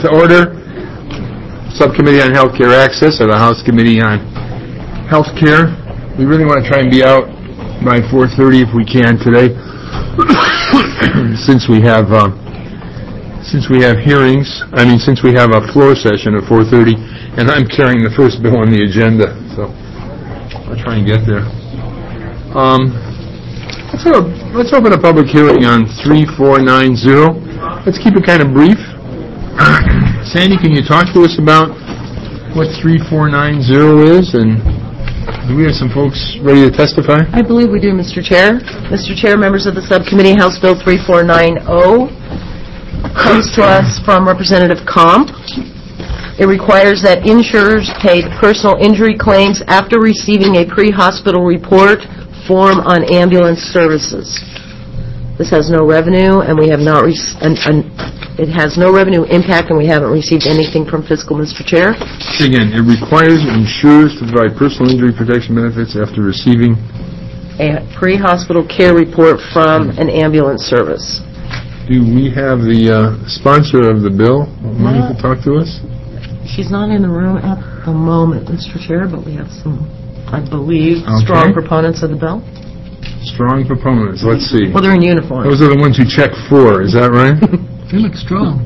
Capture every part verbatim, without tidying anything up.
to order. Subcommittee on Healthcare Access or the House Committee on Healthcare. We really want to try and be out by four thirty if we can today, since we have uh, since we have hearings. I mean, since we have a floor session at four thirty, and I'm carrying the first bill on the agenda, so I'll try and get there. Um, let's, have a, let's open a public hearing on three four nine zero. Let's keep it kind of brief. Sandy, can you talk to us about what three four nine zero is, and do we have some folks ready to testify? I believe we do, Mister Chair. Mister Chair, members of the subcommittee, House Bill three four nine zero comes to us from Representative Comp. It requires that insurers pay personal injury claims after receiving a pre-hospital report form on ambulance services. This has no revenue, and we have not. Re- an, an, it has no revenue impact, and we haven't received anything from fiscal, Mister Chair. Again, it requires insurers to provide personal injury protection benefits after receiving a pre-hospital care report from an ambulance service. Do we have the uh, sponsor of the bill, Money, to talk to us? She's not in the room at the moment, Mister Chair, but we have some, I believe, okay. strong proponents of the bill. Strong proponents. Let's see. Well, they're in uniform. Those are the ones who check four. Is that right? They look strong.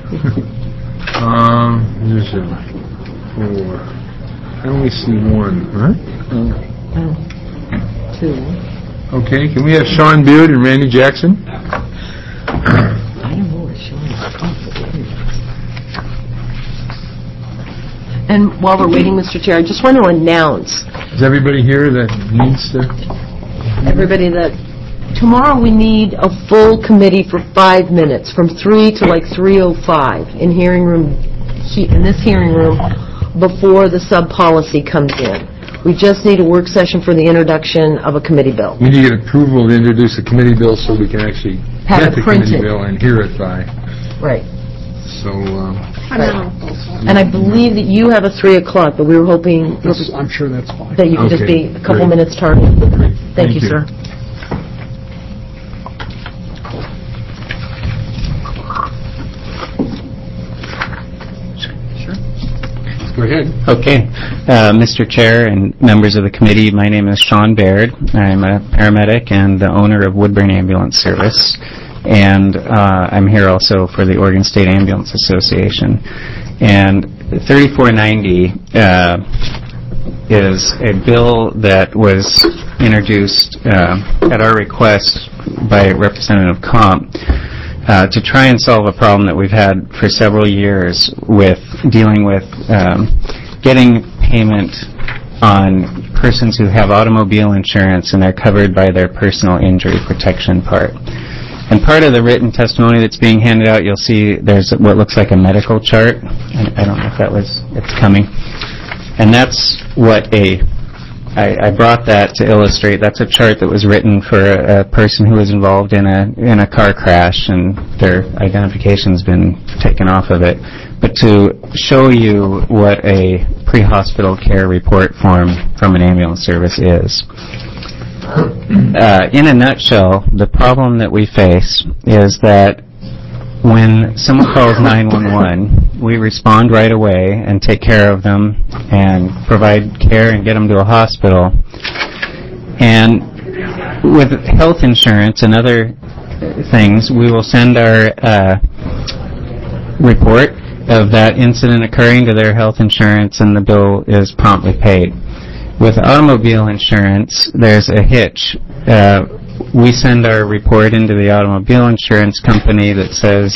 um, here's a four. I only see one. Huh? Oh, oh. Two. Okay. Can we have Sean Beard and Randy Jackson? I don't know where Sean is. And while we're waiting, Mister Chair, I just want to announce. Is everybody here that needs to? Everybody that tomorrow we need a full committee for five minutes, from three to like three oh five in hearing room, in this hearing room, before the sub policy comes in. We just need a work session for the introduction of a committee bill. We need to get approval to introduce a committee bill so we can actually Have get it the printed. committee bill and hear it by. Right. So. Um, right. And I believe that you have a three o'clock, but we were hoping. That's, I'm sure that's fine. That you could okay. just be a couple Great. minutes tardy. Great. Thank, Thank you, you, sir. Go ahead. Okay. Uh, Mister Chair and members of the committee, my name is Sean Baird. I'm a paramedic and the owner of Woodburn Ambulance Service. And uh, I'm here also for the Oregon State Ambulance Association. And thirty-four ninety uh, is a bill that was introduced uh, at our request by Representative Comp uh, to try and solve a problem that we've had for several years with dealing with um, getting payment on persons who have automobile insurance and they're covered by their personal injury protection part. And part of the written testimony that's being handed out, you'll see there's what looks like a medical chart. I don't know if that was, it's coming. And that's what a, I, I brought that to illustrate, that's a chart that was written for a, a person who was involved in a in a car crash and their identification's been taken off of it. But to show you what a pre-hospital care report form from an ambulance service is. Uh, in a nutshell, the problem that we face is that when someone calls nine one one, we respond right away and take care of them and provide care and get them to a hospital. And with health insurance and other things, we will send our uh, report of that incident occurring to their health insurance and the bill is promptly paid. With automobile insurance, there's a hitch. Uh, we send our report into the automobile insurance company that says,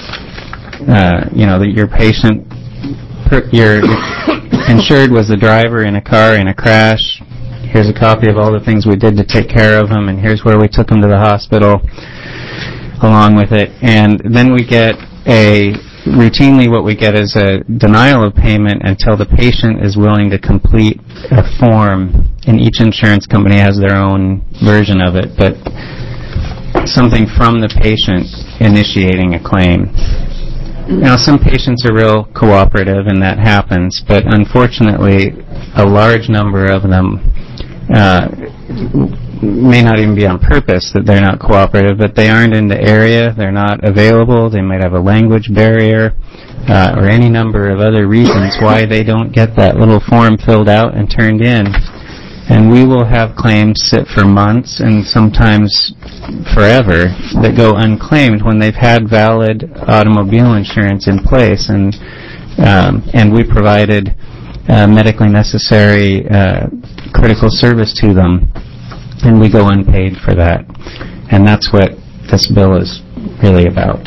uh, you know, that your patient, your insured was the driver in a car in a crash. Here's a copy of all the things we did to take care of him, and here's where we took him to the hospital along with it. And then we get a routinely what we get is a denial of payment until the patient is willing to complete a form, and each insurance company has their own version of it, but something from the patient initiating a claim. Now, some patients are real cooperative, and that happens, but unfortunately, a large number of them uh, may not even be on purpose that they're not cooperative, but they aren't in the area, they're not available, they might have a language barrier, uh, or any number of other reasons why they don't get that little form filled out and turned in. And we will have claims sit for months and sometimes forever that go unclaimed when they've had valid automobile insurance in place, and um, and we provided uh, medically necessary uh, critical service to them, and we go unpaid for that. And that's what this bill is really about.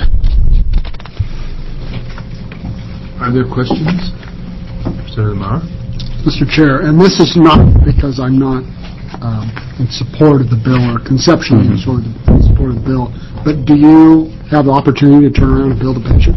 Are there questions? Senator Maurer? Mister Chair, and this is not because I'm not um, in support of the bill or conceptually in support of the, in support of the bill, but do you have the opportunity to turn around and bill the patient?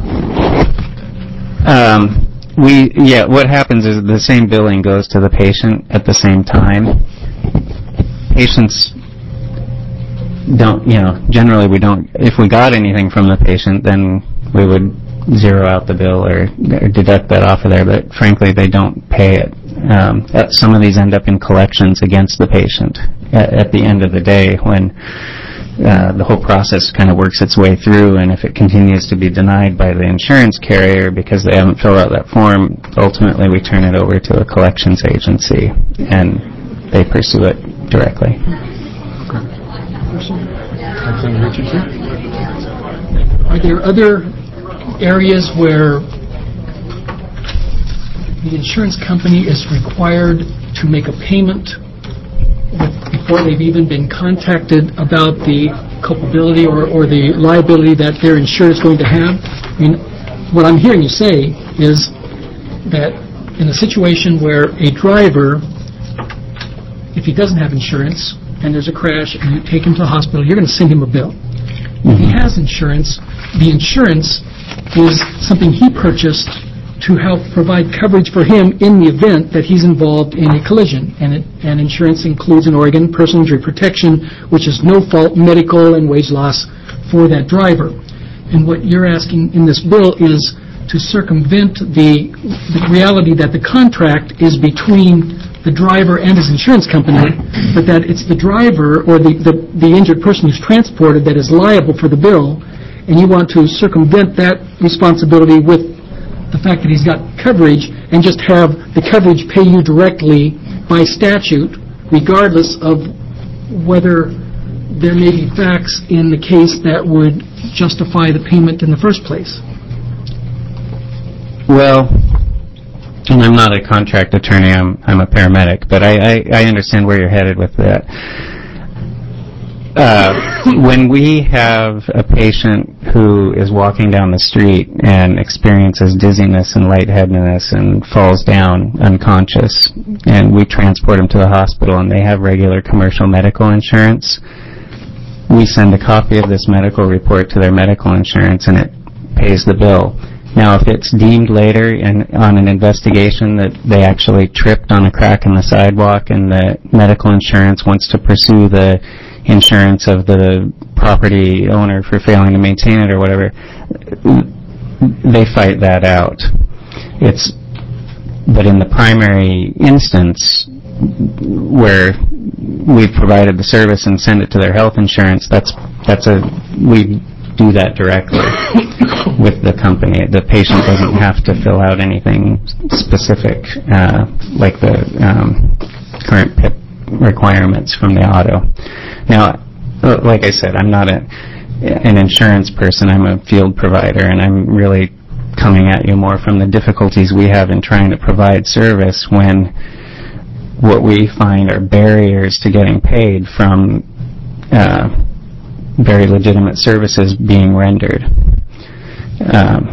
Um, we, yeah, what happens is the same billing goes to the patient at the same time. Patients don't, you know, generally we don't, if we got anything from the patient, then we would zero out the bill or, or deduct that off of there, but frankly they don't pay it. Um, some of these end up in collections against the patient at, at the end of the day when uh, the whole process kind of works its way through, and if it continues to be denied by the insurance carrier because they haven't filled out that form, ultimately we turn it over to a collections agency and they pursue it directly. Okay. Are there other areas where the insurance company is required to make a payment before they've even been contacted about the culpability or, or the liability that their insurer is going to have? I mean, what I'm hearing you say is that in a situation where a driver, if he doesn't have insurance and there's a crash and you take him to the hospital, you're going to send him a bill. If he has insurance, the insurance is something he purchased to help provide coverage for him in the event that he's involved in a collision. And, it, and insurance includes an Oregon personal injury protection, which is no-fault medical and wage loss for that driver. And what you're asking in this bill is to circumvent the, the reality that the contract is between the driver and his insurance company, but that it's the driver or the, the, the injured person who's transported that is liable for the bill, and you want to circumvent that responsibility with the fact that he's got coverage and just have the coverage pay you directly by statute, regardless of whether there may be facts in the case that would justify the payment in the first place. Well, and I'm not a contract attorney, I'm I'm a paramedic, but I, I, I understand where you're headed with that. Uh, when we have a patient who is walking down the street and experiences dizziness and lightheadedness and falls down unconscious, and we transport him to the hospital and they have regular commercial medical insurance, we send a copy of this medical report to their medical insurance and it pays the bill. Now, if it's deemed later in, on an investigation that they actually tripped on a crack in the sidewalk and the medical insurance wants to pursue the insurance of the property owner for failing to maintain it or whatever, they fight that out. It's, but in the primary instance where we've provided the service and send it to their health insurance, that's that's a we do that directly with the company. The patient doesn't have to fill out anything specific uh, like the um, current P I P requirements from the auto. Now, like I said, I'm not a, an insurance person. I'm a field provider, and I'm really coming at you more from the difficulties we have in trying to provide service when what we find are barriers to getting paid from uh, very legitimate services being rendered. Um,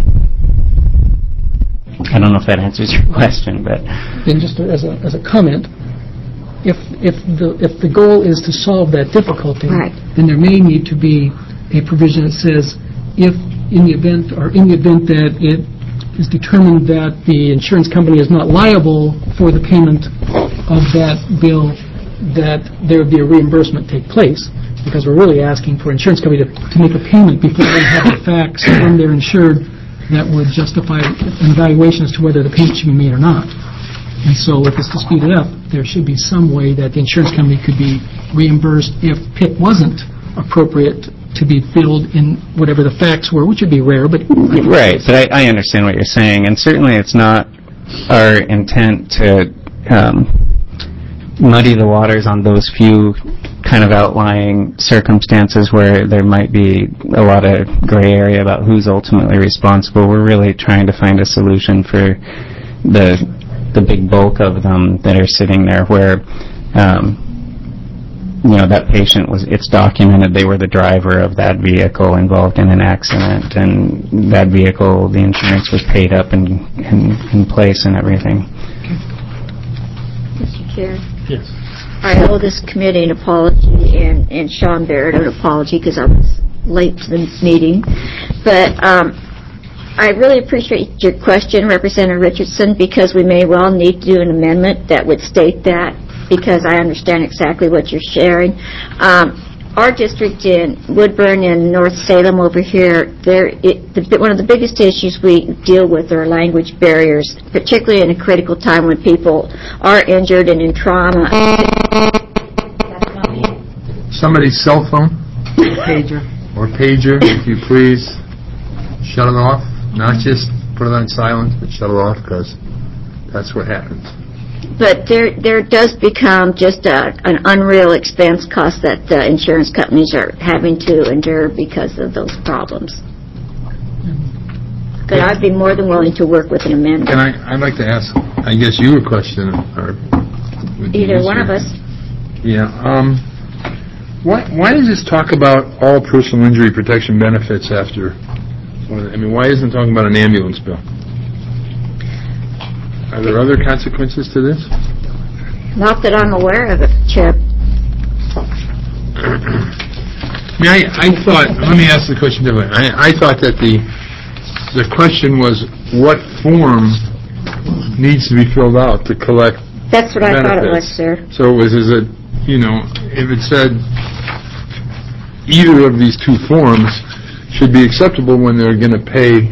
I don't know if that answers your question, but then just as a as a comment, if if the if the goal is to solve that difficulty, right, then there may need to be a provision that says if in the event or in the event that it is determined that the insurance company is not liable for the payment of that bill, that there would be a reimbursement take place. Because we're really asking for insurance company to, to make a payment before they have the facts from their insured that would justify an evaluation as to whether the payment should be made or not. And so if it's to speed it up, there should be some way that the insurance company could be reimbursed if P I C wasn't appropriate to be billed in whatever the facts were, which would be rare, but... Right, but I, I understand what you're saying, and certainly it's not our intent to um, muddy the waters on those few kind of outlying circumstances where there might be a lot of gray area about who's ultimately responsible. We're really trying to find a solution for the the big bulk of them that are sitting there where um, you know, that patient was, it's documented they were the driver of that vehicle involved in an accident, and that vehicle, the insurance was paid up in, in, in place and everything. Mister Chair, Yes. I owe this committee an apology, and, and Sean Barrett an apology because I was late to the meeting. But um, I really appreciate your question, Representative Richardson, because we may well need to do an amendment that would state that, because I understand exactly what you're sharing. Um, our district in Woodburn and North Salem over here, there, it, the, one of the biggest issues we deal with are language barriers, particularly in a critical time when people are injured and in trauma. Somebody's cell phone? Pager. Or pager, if you please, shut it off. Not just put it on silent, but shut it off, because that's what happens. But there, there does become just a, an unreal expense cost that uh, insurance companies are having to endure because of those problems. But I'd be more than willing to work with an amendment. And I, I'd like to ask, I guess you a question, or Either one of us. Yeah. Um. Why Why does this talk about all personal injury protection benefits after? I mean, why isn't it talking about an ambulance bill? Are there other consequences to this? Not that I'm aware of it, Chip. I mean, I, I thought, let me ask the question differently. I, I thought that the the question was what form needs to be filled out to collect That's what I thought it was, benefits. sir. So it was, is it, you know, if it said either of these two forms should be acceptable when they're going to pay,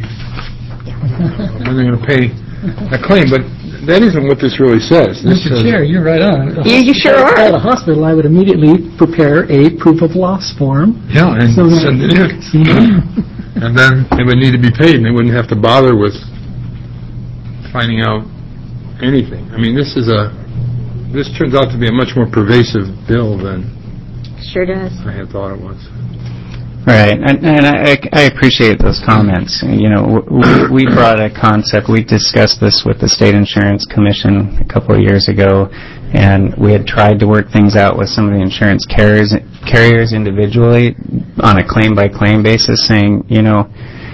when they're going to pay a claim, but that isn't what this really says. This Mister says, Chair, you're right on. The You, you sure If I called are. a hospital, I would immediately prepare a proof of loss form. yeah, and So that- send it in. And then it would need to be paid, and they wouldn't have to bother with finding out anything. I mean, this is a, this turns out to be a much more pervasive bill than Sure does. I had thought it was. Right, and, and I, I appreciate those comments. You know, we, we brought a concept, we discussed this with the State Insurance Commission a couple of years ago, and we had tried to work things out with some of the insurance carriers, carriers individually on a claim-by-claim basis, saying, you know,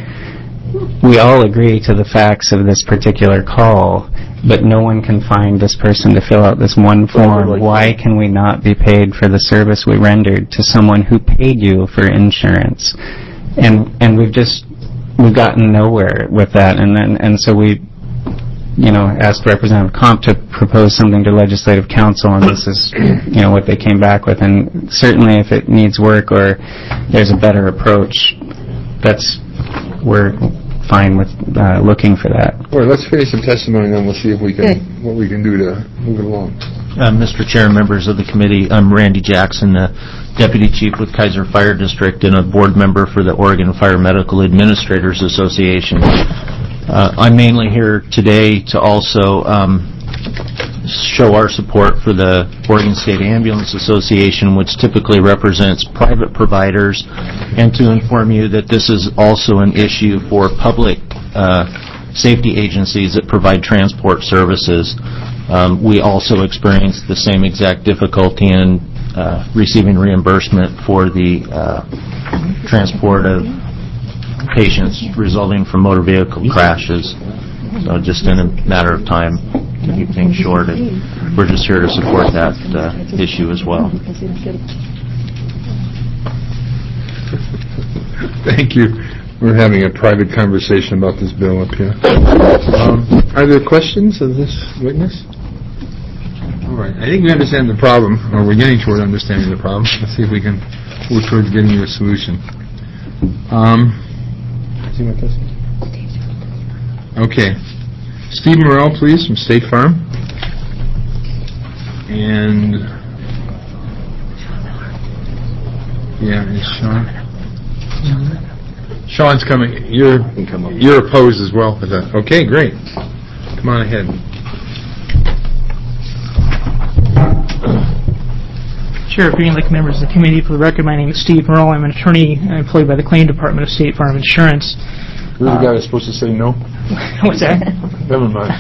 we all agree to the facts of this particular call, but no one can find this person to fill out this one form. Why can we not be paid for the service we rendered to someone who paid you for insurance? And and we've just we've gotten nowhere with that. And then and so we, you know, asked Representative Comp to propose something to Legislative Council, and this is, you know, what they came back with. And certainly, if it needs work or there's a better approach, that's we're fine with uh, looking for that. All right, let's finish some testimony, and then we'll see if we can, what we can do to move it along. Uh, Mister Chair, members of the committee, I'm Randy Jackson, the Deputy Chief with Kaiser Fire District and a board member for the Oregon Fire Medical Administrators Association. Uh, I'm mainly here today to also um, show our support for the Oregon State Ambulance Association, which typically represents private providers, and to inform you that this is also an issue for public uh, safety agencies that provide transport services. Um, we also experience the same exact difficulty in uh, receiving reimbursement for the uh, transport of patients resulting from motor vehicle crashes. So just in a matter of time to keep things short, and we're just here to support that uh, issue as well. Thank you. We're having a private conversation about this bill up here. Um, are there questions of this witness? All right. I think we understand the problem, or we're getting toward understanding the problem. Let's see if we can work towards getting you a solution. Um, see what this is? Okay. Steve Morrell, please, from State Farm. And, yeah, is Sean? Sean's coming. You're, you're opposed as well. Is that- Okay, great. Come on ahead. Chair, Green Lake, members of the committee, for the record, my name is Steve Merle. I'm an attorney employed by the Claim Department of State Farm Insurance. You're the guy that's supposed to say no? What's that? Never mind.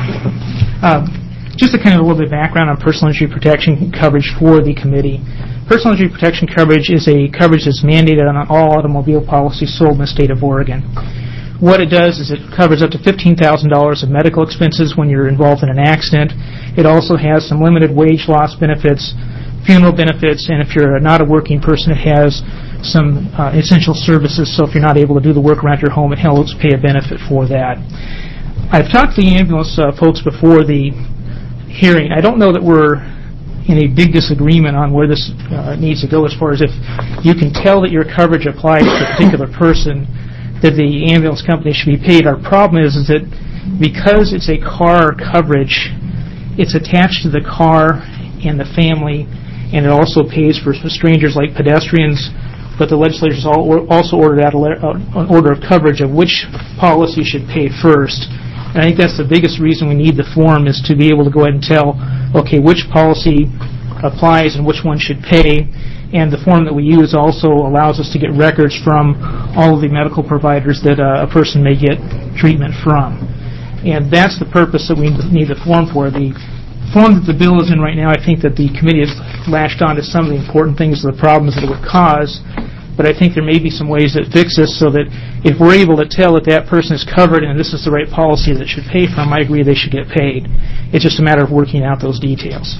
Um, just a kind of a little bit of background on personal injury protection coverage for the committee. Personal injury protection coverage is a coverage that's mandated on all automobile policies sold in the state of Oregon. What it does is it covers up to fifteen thousand dollars of medical expenses when you're involved in an accident. It also has some limited wage loss benefits, funeral benefits, and if you're not a working person, it has some uh, essential services, so if you're not able to do the work around your home, it helps pay a benefit for that. I've talked to the ambulance uh, folks before the hearing. I don't know that we're in a big disagreement on where this uh, needs to go as far as if you can tell that your coverage applies to a particular person, that the ambulance company should be paid. Our problem is, is that because it's a car coverage, it's attached to the car and the family, and it also pays for strangers like pedestrians, but the legislatures also ordered out an order of coverage of which policy should pay first. And I think that's the biggest reason we need the form, is to be able to go ahead and tell, okay, which policy applies and which one should pay. And the form that we use also allows us to get records from all of the medical providers that uh, a person may get treatment from. And that's the purpose that we need the form for. The form that the bill is in right now, I think that the committee has latched on to some of the important things, the problems that it would cause, but I think there may be some ways that fix this so that if we're able to tell that that person is covered and this is the right policy that should pay from, I agree they should get paid. It's just a matter of working out those details.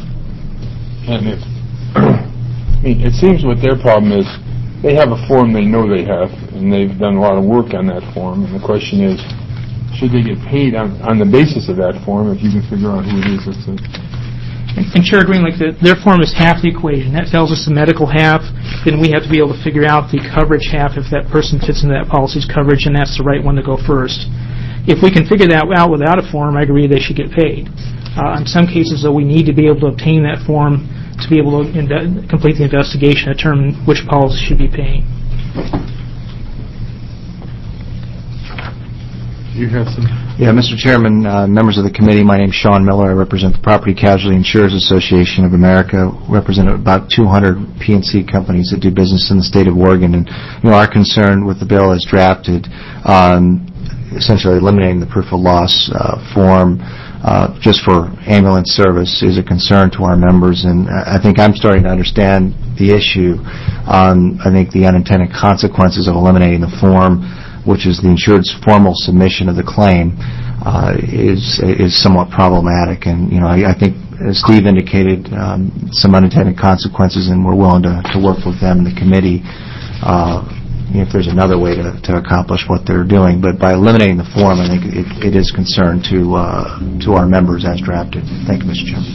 And if, I mean, it seems what their problem is, they have a form they know they have, and they've done a lot of work on that form, and the question is, should they get paid on, on the basis of that form if you can figure out who it is that's a... And, and Chair Greenlick, the, their form is half the equation. That tells us the medical half, then we have to be able to figure out the coverage half if that person fits into that policy's coverage, and that's the right one to go first. If we can figure that out without a form, I agree they should get paid. Uh, in some cases, though, we need to be able to obtain that form to be able to inve- complete the investigation and determine which policy should be paying. You have some... Yeah, Mister Chairman, uh, members of the committee, my name is Sean Miller. I represent the Property Casualty Insurers Association of America. Represent about two hundred P and C companies that do business in the state of Oregon. And, you know, our concern with the bill as drafted, um, essentially eliminating the proof of loss uh, form uh, just for ambulance service, is a concern to our members. And I think I'm starting to understand the issue. Um, I think the unintended consequences of eliminating the form, which is the insured's formal submission of the claim, uh, is is somewhat problematic. And, you know, I, I think, as Steve indicated, um, some unintended consequences, and we're willing to, to work with them, the committee, uh, you know, if there's another way to, to accomplish what they're doing. But by eliminating the form, I think it, it is concern to uh, to our members as drafted. Thank you, Mister Chairman.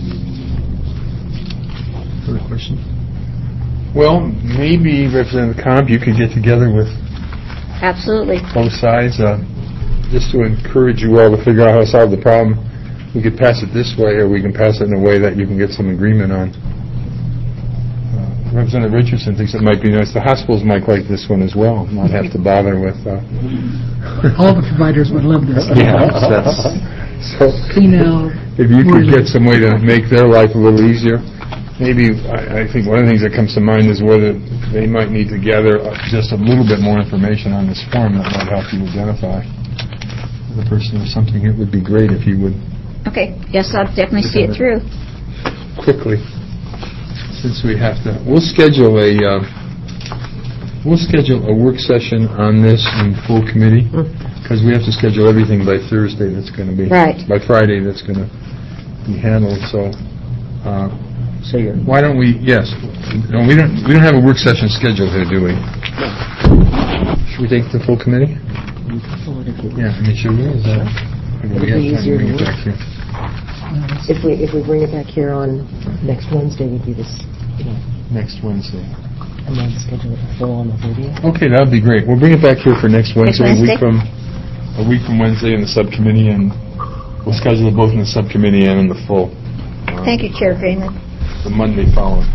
Further question? Well, maybe, Representative Comp, you could get together with Absolutely. both sides, uh, just to encourage you all to figure out how to solve the problem. We could pass it this way, or we can pass it in a way that you can get some agreement on. Uh, Representative Richardson thinks it might be nice. The hospitals might like this one as well, not have to bother with... Uh, All the providers would love this. yeah. That's, So, Clean-out, if you could Morgan. get some way to make their life a little easier. Maybe, I, I think one of the things that comes to mind is whether they might need to gather uh, just a little bit more information on this form that might help you identify the person or something. It would be great if you would Okay. Yes, I'll definitely see it through. quickly, since we have to. We'll schedule a uh, we'll schedule a work session on this in full committee, because we have to schedule everything by Thursday. That's going to be Right. by Friday. That's going to be handled. So. Uh, So you're... Why don't we, yes, no, we don't, we don't have a work session scheduled here, do we? Should we take the full committee? Yeah, I mean, should we? Is that... It'd be easier to bring it work. back here. If we, if we bring it back here on next Wednesday, we do this, you know, Next Wednesday. and then schedule it full on the thirtieth. Okay, that would be great. We'll bring it back here for next Wednesday, a week Wednesday? from, a week from Wednesday in the subcommittee, and we'll schedule it both in the subcommittee and in the full. Uh, Thank you, Chair Greenland. the Monday following.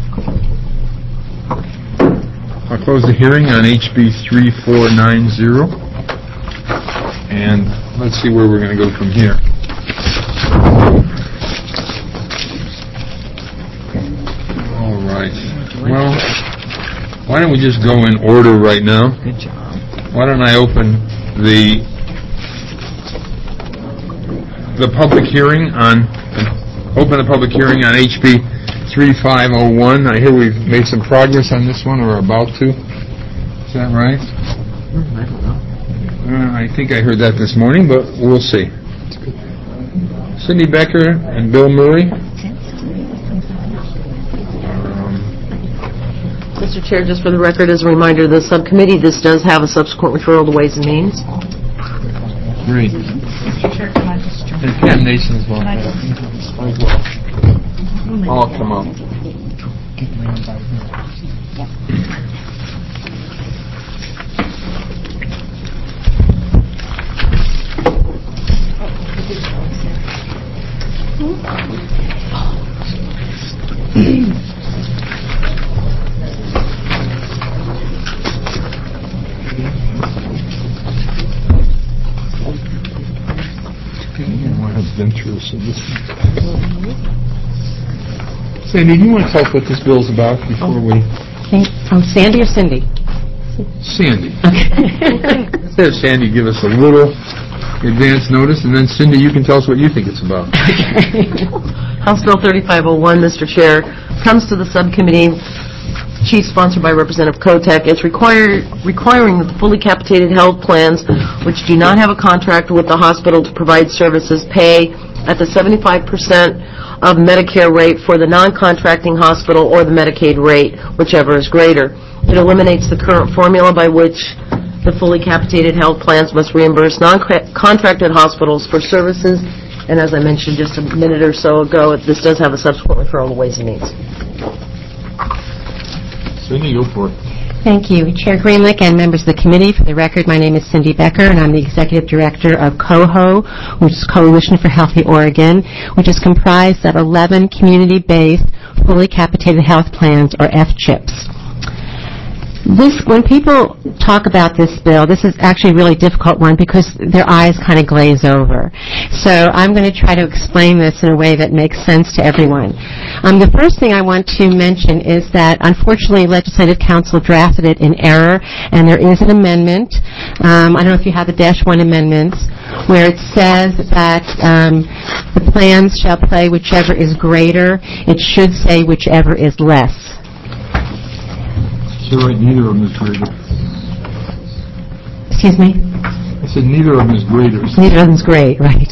I'll close the hearing on H B three four nine zero, and let's see where we're going to go from here. All right. Well, why don't we just go in order right now? Good job. Why don't I open the the public hearing on open the public hearing on H B thirty-five oh one. I hear we've made some progress on this one, or about to. Is that right? I don't know. Uh, I think I heard that this morning, but we'll see. Cindy Becker and Bill Murray. Um, Mister Chair, just for the record, as a reminder, the subcommittee, this does have a subsequent referral to Ways and Means. Great. And Ken Nason as well. I'll come up. Adventurous in this. Sandy, do you want to tell us what this bill's about before we... Oh, Sandy or Cindy? Sandy. Let's have Sandy give us a little advance notice, and then Cindy, you can tell us what you think it's about. House Bill thirty-five oh one, Mister Chair, comes to the subcommittee, chief sponsored by Representative Kotek. It's require, requiring that the fully capitated health plans, which do not have a contract with the hospital to provide services, pay at the seventy-five percent of Medicare rate for the non-contracting hospital or the Medicaid rate, whichever is greater. It eliminates the current formula by which the fully capitated health plans must reimburse non-contracted hospitals for services. And as I mentioned just a minute or so ago, this does have a subsequent referral to Ways and Means. Cindy, go for it. Thank you. Chair Greenlick and members of the committee, for the record, my name is Cindy Becker, and I'm the Executive Director of COHO, which is Coalition for Healthy Oregon, which is comprised of eleven community-based, fully capitated health plans, or F CHIPs. This, when people talk about this bill, this is actually a really difficult one because their eyes kind of glaze over. So I'm going to try to explain this in a way that makes sense to everyone. Um, the first thing I want to mention is that, unfortunately, Legislative Council drafted it in error, and there is an amendment. Um, I don't know if you have the dash one amendments, where it says that um, the plans shall play whichever is greater. It should say whichever is less. So right, neither of them is greater. Excuse me? I said neither of them is greater. Neither of them is great, right.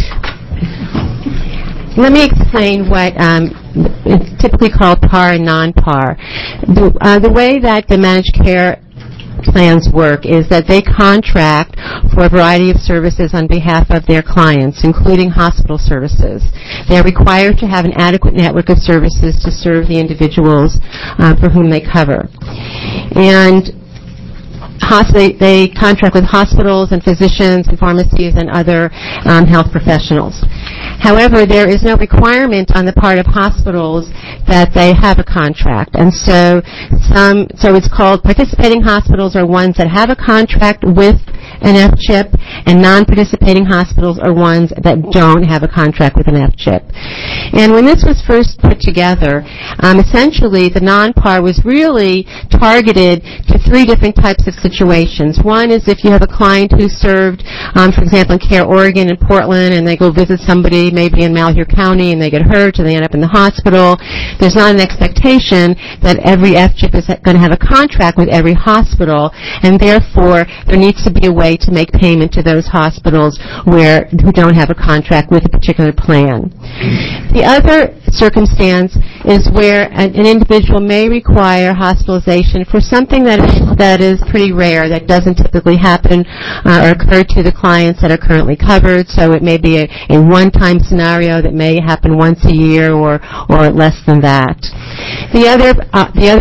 Let me explain what um, it's typically called par and non-par. The, uh, the way that the managed care plans work is that they contract for a variety of services on behalf of their clients, including hospital services. They are required to have an adequate network of services to serve the individuals uh, for whom they cover. And They, they contract with hospitals and physicians and pharmacies and other um, health professionals. However, there is no requirement on the part of hospitals that they have a contract. And so some, so it's called participating hospitals are ones that have a contract with an F CHIP, and non-participating hospitals are ones that don't have a contract with an F CHIP. And when this was first put together, um, essentially the non-par was really targeted to three different types of situations. One is if you have a client who served, um, for example, in Care Oregon in Portland, and they go visit somebody maybe in Malheur County and they get hurt and they end up in the hospital. There's not an expectation that every F CHIP is going to have a contract with every hospital, and therefore there needs to be a way to make payment to those hospitals where who don't have a contract with a particular plan. The other circumstance is where an, an individual may require hospitalization for something that is, that is pretty rare, that doesn't typically happen uh, or occur to the clients that are currently covered. So it may be a, a one-time scenario that may happen once a year or or less than that. The other uh, the other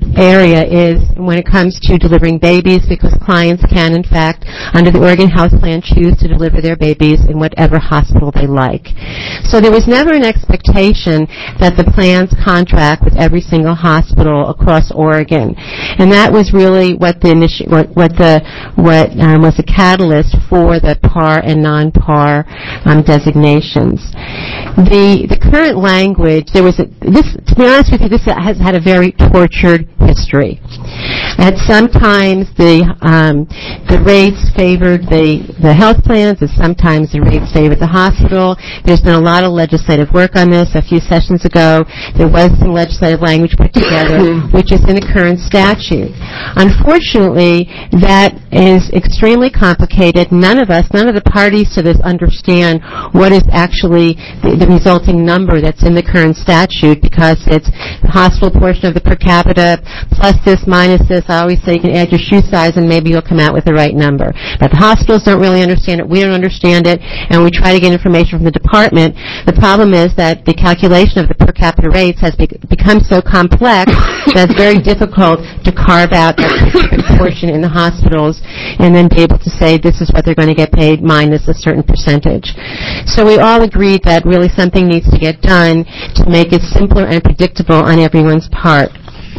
area is when it comes to delivering babies, because clients can, in fact, under the Oregon Health Plan, choose to deliver their babies in whatever hospital they like. So there was never an expectation that the plans contract with every single hospital across Oregon, and that was really what the initi- what, what the what um, was the catalyst for the par and non-par um, designations. The the current language, there was a, this. To be honest with you, this has had a very tortured history. At sometimes the um, the rates favored the the health plans, and sometimes the rates favored the hospital. There's been a lot of legislative work on this. A few sessions ago, there was some legislative language put together, which is in the current statute. Unfortunately, that is extremely complicated. None of us, none of the parties to this understand what is actually the, the resulting number that's in the current statute, because it's the hospital portion of the per capita plus this minus this. I always say you can add your shoe size and maybe you'll come out with the right number. But the hospitals don't really understand it. We don't understand it, and we try to get information from the department. The problem is that the calculation of the per capita rates has be- become so complex that it's very difficult to carve out that specific portion in the hospitals and then be able to say this is what they're going to get paid minus a certain percentage. So we all agreed that really something needs to get done to make it simpler and predictable on everyone's part.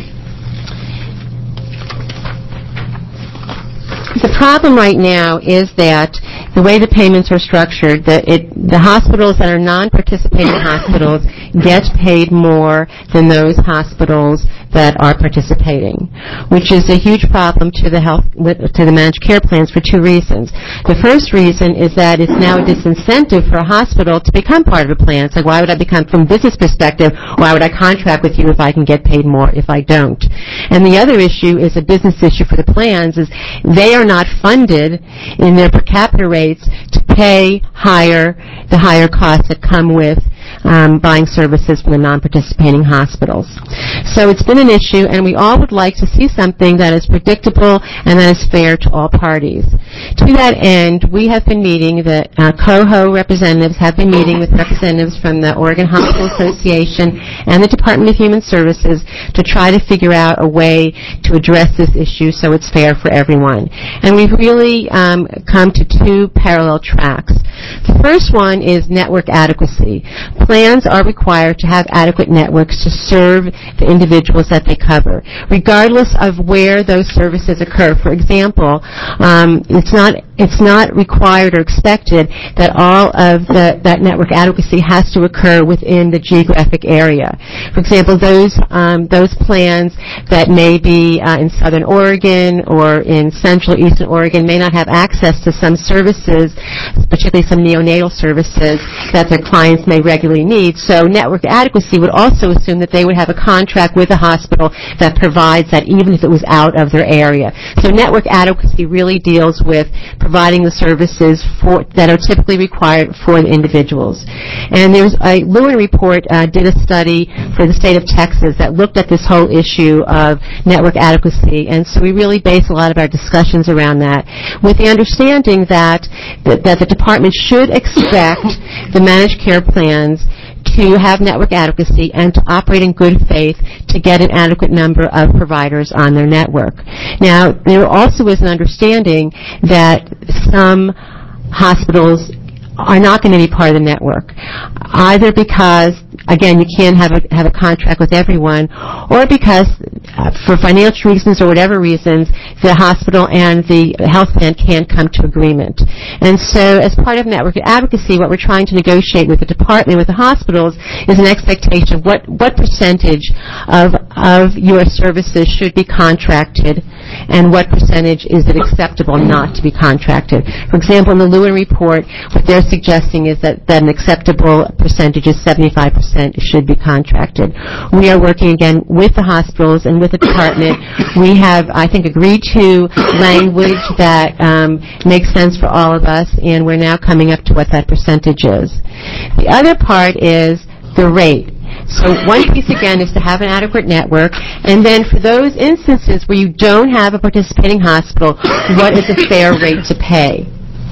The problem right now is that the way the payments are structured, the, it, the hospitals that are non-participating hospitals get paid more than those hospitals that are participating, which is a huge problem to the health to the managed care plans for two reasons. The first reason is that it's now a disincentive for a hospital to become part of a plan. It's like, why would I become, from a business perspective, why would I contract with you if I can get paid more if I don't? And the other issue is a business issue for the plans, is they are not funded in their per capita rates to pay higher, the higher costs that come with Um, buying services from the non-participating hospitals. So it's been an issue, and we all would like to see something that is predictable and that is fair to all parties. To that end, we have been meeting, the uh, COHO representatives have been meeting with representatives from the Oregon Hospital Association and the Department of Human Services to try to figure out a way to address this issue so it's fair for everyone. And we've really um, come to two parallel tracks. The first one is network adequacy. Plans are required to have adequate networks to serve the individuals that they cover, regardless of where those services occur. For example, um, it's not it's not required or expected that all of the, that network adequacy has to occur within the geographic area. For example, those um, those plans that may be uh, in Southern Oregon or in Central Eastern Oregon may not have access to some services, particularly some neonatal services that their clients may regularly need. So network adequacy would also assume that they would have a contract with a hospital that provides that, even if it was out of their area. So network adequacy really deals with providing the services for, that are typically required for the individuals. And there's a Lewin report uh, did a study for the state of Texas that looked at this whole issue of network adequacy, and so we really base a lot of our discussions around that, with the understanding that that, that the department should expect the managed care plans to have network adequacy and to operate in good faith to get an adequate number of providers on their network. Now, there also is an understanding that some hospitals are not going to be part of the network, either because, again, you can't have a have a contract with everyone, or because, uh, for financial reasons or whatever reasons, the hospital and the health plan can't come to agreement. And so, as part of network advocacy, what we're trying to negotiate with the department, with the hospitals, is an expectation of what what percentage of of your services should be contracted, and what percentage is it acceptable not to be contracted. For example, in the Lewin report, what they're suggesting is that, that an acceptable percentage is seventy-five percent should be contracted. We are working again with the hospitals and with the department. We have, I think, agreed to language that um, makes sense for all of us, and we're now coming up to what that percentage is. The other part is the rate. So one piece, again, is to have an adequate network, and then for those instances where you don't have a participating hospital, what is a fair rate to pay?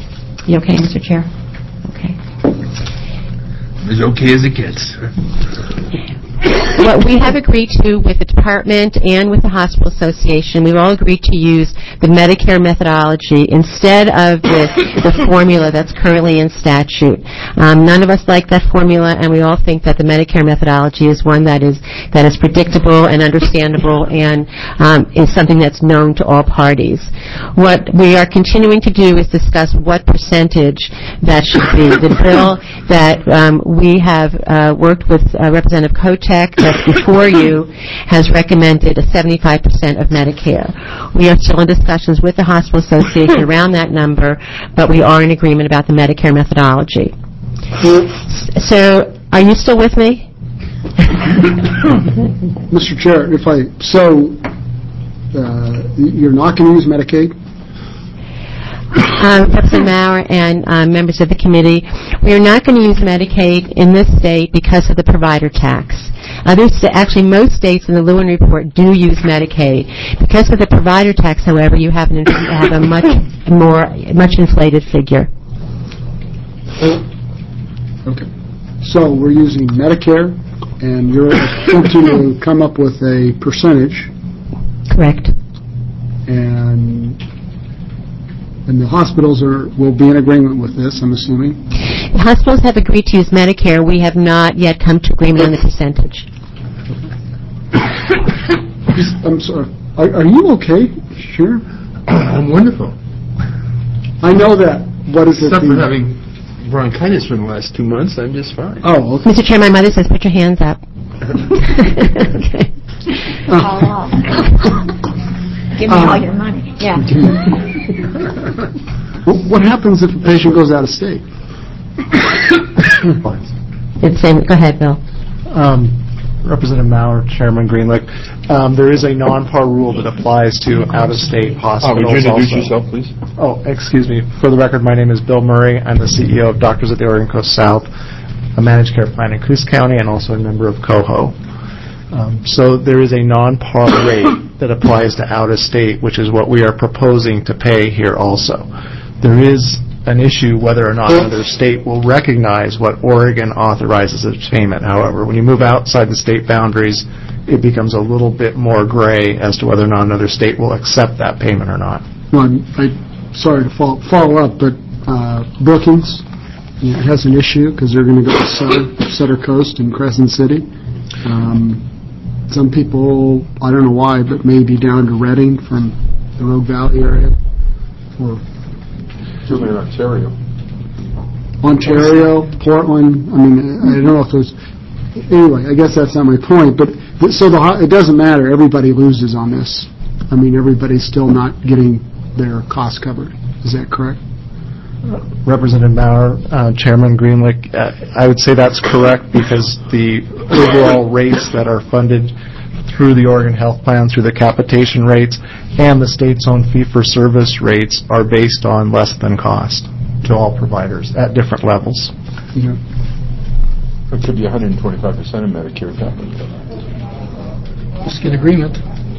You okay, Mister Chair? Okay. As okay as it gets. what we have agreed to with the department and with the hospital association, we've all agreed to use the Medicare methodology instead of the, the formula that's currently in statute. Um, none of us like that formula, and we all think that the Medicare methodology is one that is that is predictable and understandable and um, is something that's known to all parties. What we are continuing to do is discuss what percentage that should be. The bill that um, we have uh, worked with uh, Representative Kotek that's before you has recommended a seventy-five percent of Medicare. We are still in discussions with the Hospital Association around that number, but we are in agreement about the Medicare methodology. So, are you still with me? Mister Chair, if I, so, uh, you're not going to use Medicaid? Um, Representative Maurer and uh, members of the committee, we are not going to use Medicaid in this state because of the provider tax. Others, actually, most states in the Lewin report do use Medicaid. Because of the provider tax, however, you have, an, have a much more, much inflated figure. Okay. So we're using Medicare, and you're attempting to come up with a percentage. Correct. And and the hospitals are will be in agreement with this, I'm assuming. The hospitals have agreed to use Medicare. We have not yet come to agreement on the percentage. I'm sorry. Are, are you okay? Sure. I'm wonderful. I know that. What is it? Except the, for having bronchitis for the last two months, I'm just fine. Oh, okay. Mister Chair, my mother says put your hands up. Okay. Oh. Give me Um, all your money. Yeah. What happens if a patient goes out of state? It's same. Go ahead, Bill. Um, Representative Maurer, Chairman Greenlick, um, there is a non-par rule that applies to out-of-state Oh, hospitals. would you introduce also. yourself, please? Oh, excuse me. For the record, my name is Bill Murray. I'm the C E O of Doctors at the Oregon Coast South, a managed care plan in Coos County, and also a member of COHO. Um, so there is a non-par rate that applies to out-of-state, which is what we are proposing to pay here also. There is an issue whether or not another state will recognize what Oregon authorizes as payment. However, when you move outside the state boundaries, it becomes a little bit more gray as to whether or not another state will accept that payment or not. Well, I'm, I'm sorry to follow, follow up, but uh, Brookings you know, has an issue because they're going to go to Sutter, Sutter Coast and Crescent City. Um, some people, I don't know why, but maybe down to Redding from the Rogue Valley area, or Certainly in Ontario. Ontario, Portland. I mean, I don't know if those. Anyway, I guess that's not my point. But so the it doesn't matter. Everybody loses on this. I mean, everybody's still not getting their costs covered. Is that correct? Representative Maurer, uh, Chairman Greenlick, uh, I would say that's correct because the overall rates that are funded through the Oregon Health Plan, through the capitation rates, and the state's own fee-for-service rates are based on less than cost to all providers at different levels. Yeah. It could be one hundred twenty-five percent of Medicare coverage. Just get agreement.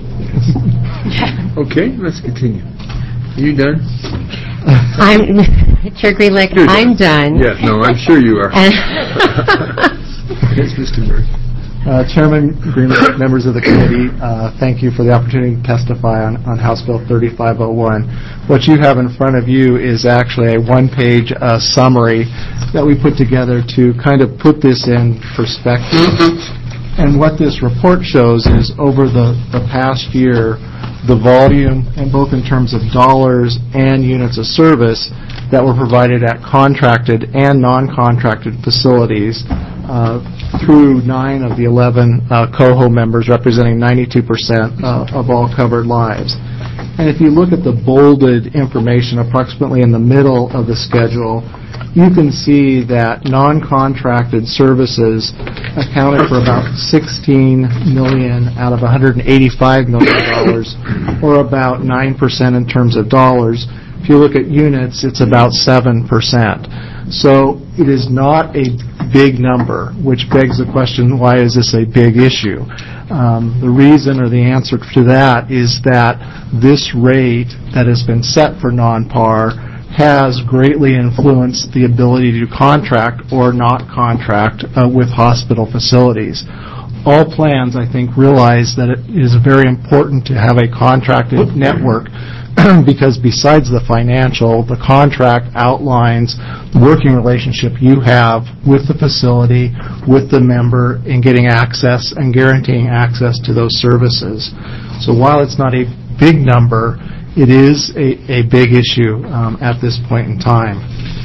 Okay, let's continue. Are you done? I'm Chair Greenlick. You're I'm done. Yeah, no, I'm sure you are. And Yes, Mister Murray. Uh, Chairman Greenlick, members of the committee, uh, thank you for the opportunity to testify on, on House Bill thirty-five oh one. What you have in front of you is actually a one-page uh, summary that we put together to kind of put this in perspective. And what this report shows is over the, the past year, the volume, and both in terms of dollars and units of service that were provided at contracted and non-contracted facilities uh, through nine of the eleven uh, COHO members, representing ninety-two percent uh, of all covered lives. And if you look at the bolded information approximately in the middle of the schedule, you can see that non-contracted services accounted for about sixteen million dollars out of one hundred eighty-five million dollars, or about nine percent in terms of dollars. If you look at units, it's about seven percent. So it is not a big number, which begs the question, why is this a big issue? Um, the reason or the answer to that is that this rate that has been set for non-par has greatly influenced the ability to contract or not contract uh, with hospital facilities. all plans, I think, realize that it is very important to have a contracted network because besides the financial, the contract outlines the working relationship you have with the facility, with the member, in getting access and guaranteeing access to those services. So while it's not a big number, it is a, a big issue um, at this point in time.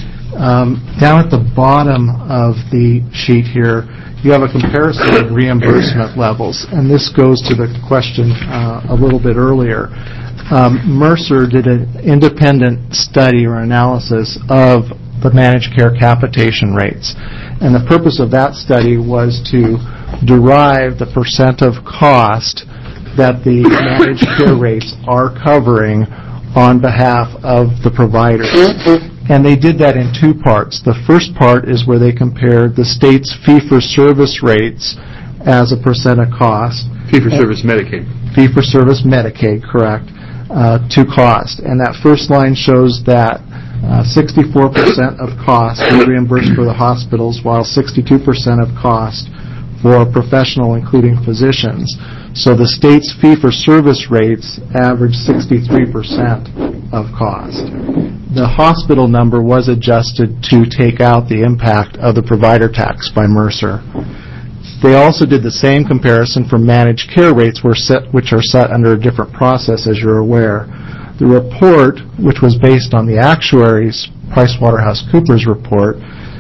Um, down at the bottom of the sheet here, you have a comparison of reimbursement levels, and this goes to the question uh, a little bit earlier. Um, Mercer did an independent study or analysis of the managed care capitation rates, and the purpose of that study was to derive the percent of cost that the managed care rates are covering on behalf of the providers. And they did that in two parts. The first part is where they compared the state's fee-for-service rates as a percent of cost. Fee-for-service Medicaid. Fee-for-service Medicaid, correct, uh, to cost. And that first line shows that uh, sixty-four percent of cost is reimbursed for the hospitals, while sixty-two percent of cost for professional, including physicians. So the state's fee-for-service rates average sixty-three percent of cost. The hospital number was adjusted to take out the impact of the provider tax by Mercer. They also did the same comparison for managed care rates, which are set under a different process, as you're aware. The report, which was based on the actuaries' PricewaterhouseCoopers report,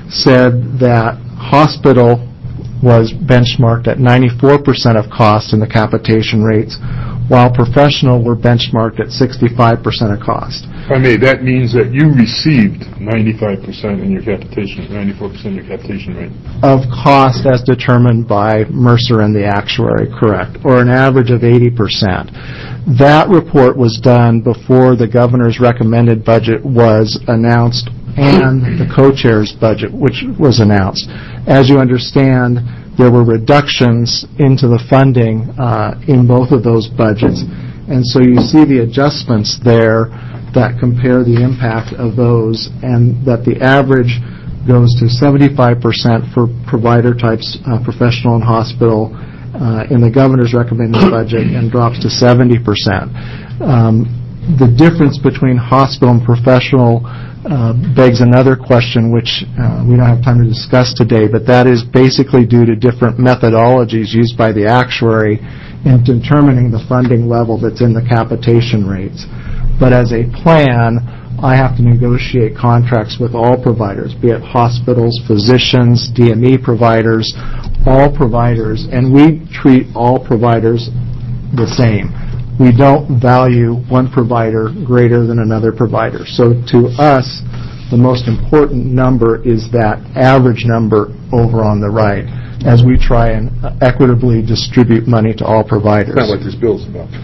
said that hospital was benchmarked at ninety-four percent of cost in the capitation rates, while professional were benchmarked at sixty-five percent of cost. If I may, that means that you received ninety-five percent in your capitation, ninety-four percent of your capitation rate. Of cost as determined by Mercer and the actuary, correct, or an average of eighty percent. That report was done before the governor's recommended budget was announced and the co-chair's budget, which was announced. As you understand, there were reductions into the funding uh, in both of those budgets, and so you see the adjustments there that compare the impact of those, and that the average goes to seventy-five percent for provider types, uh, professional and hospital, uh, in the governor's recommended budget, and drops to seventy percent. Um, the difference between hospital and professional Uh, begs another question, which uh, we don't have time to discuss today, but that is basically due to different methodologies used by the actuary in determining the funding level that's in the capitation rates. But as a plan, I have to negotiate contracts with all providers, be it hospitals, physicians, D M E providers, all providers, and we treat all providers the same. We don't value one provider greater than another provider. So to us, the most important number is that average number over on the right, as we try and equitably distribute money to all providers. That's not what this bill is about.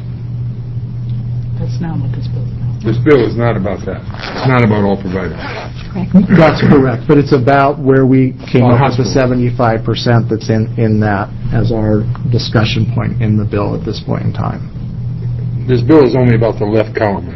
That's not what this bill is about. This bill is not about that. It's not about all providers. That's correct, but it's about where we came Well, up with the hospital. seventy-five percent that's in, in that as our discussion point in the bill at this point in time. This bill is only about the left column.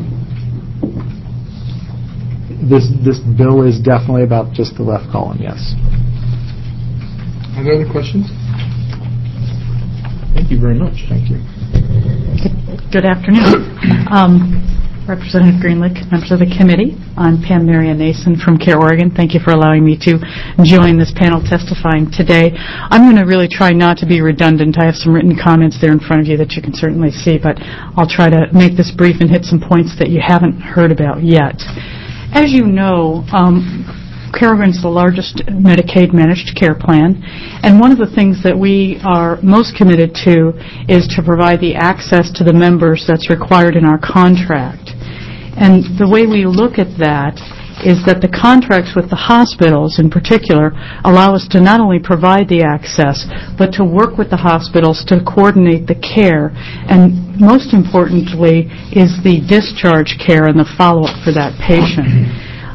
This this bill is definitely about just the left column, yes. Are there other questions? Thank you very much. Thank you. Good afternoon. Um, Representative Greenlick, members of the committee. I'm Pam Marian Nason from Care Oregon. Thank you for allowing me to join this panel testifying today. I'm going to really try not to be redundant. I have some written comments there in front of you that you can certainly see, but I'll try to make this brief and hit some points that you haven't heard about yet. As you know, um, Care Oregon is the largest Medicaid managed care plan, and one of the things that we are most committed to is to provide the access to the members that's required in our contract. And the way we look at that is that the contracts with the hospitals in particular allow us to not only provide the access, but to work with the hospitals to coordinate the care, and most importantly is the discharge care and the follow-up for that patient.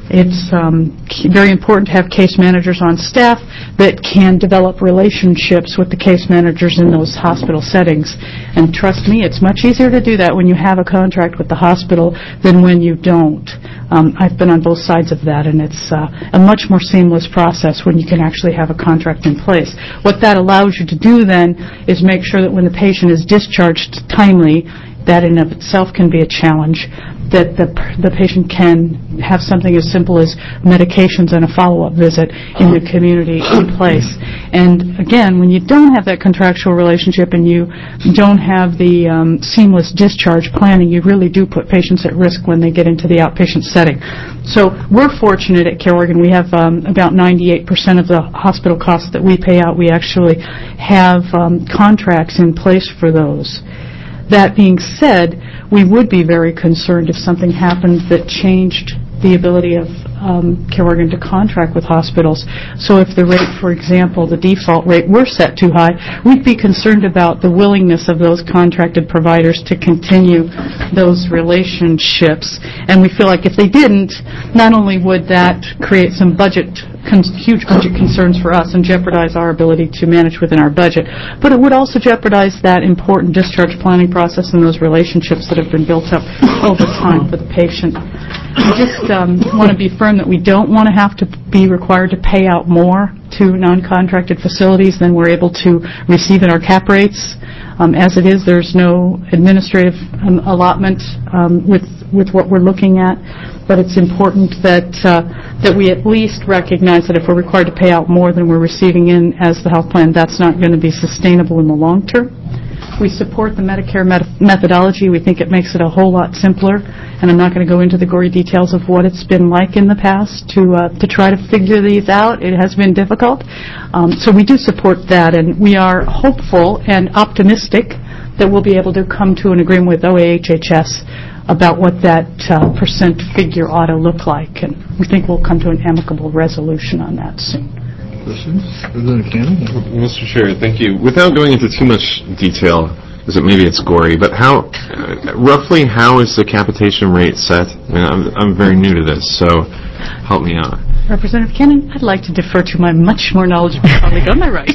It's um, k- very important to have case managers on staff that can develop relationships with the case managers in those hospital settings. And trust me, it's much easier to do that when you have a contract with the hospital than when you don't. Um, I've been on both sides of that, and it's uh, a much more seamless process when you can actually have a contract in place. What that allows you to do then is make sure that when the patient is discharged timely, that in of itself can be a challenge, that the the patient can have something as simple as medications and a follow-up visit in the community in place. And again, when you don't have that contractual relationship and you don't have the um, seamless discharge planning, you really do put patients at risk when they get into the outpatient setting. So we're fortunate at Care Oregon. We have um, about ninety-eight percent of the hospital costs that we pay out. We actually have um, contracts in place for those. That being said, we would be very concerned if something happened that changed the ability of um, Care Oregon to contract with hospitals. So if the rate, for example, the default rate were set too high, we'd be concerned about the willingness of those contracted providers to continue those relationships. And we feel like if they didn't, not only would that create some budget Con- huge budget concerns for us and jeopardize our ability to manage within our budget, but it would also jeopardize that important discharge planning process and those relationships that have been built up over time for the patient. I just um, want to be firm that we don't want to have to be required to pay out more to non-contracted facilities than we're able to receive in our cap rates. Um, as it is, there's no administrative um, allotment um, with with what we're looking at, but it's important that uh, that we at least recognize that if we're required to pay out more than we're receiving in as the health plan, that's not going to be sustainable in the long term. We support the Medicare met- methodology. We think it makes it a whole lot simpler, and I'm not going to go into the gory details of what it's been like in the past to uh, to try to figure these out. It has been difficult. Um, so we do support that, and we are hopeful and optimistic that we'll be able to come to an agreement with O A H H S about what that uh, percent figure ought to look like, and we think we'll come to an amicable resolution on that soon. Questions? Representative Cannon? Mister Chair, thank you. Without going into too much detail, because it, maybe it's gory, but how, uh, roughly how is the capitation rate set? I mean, I'm, I'm very new to this, so help me out. Representative Cannon, I'd like to defer to my much more knowledgeable colleague on my right.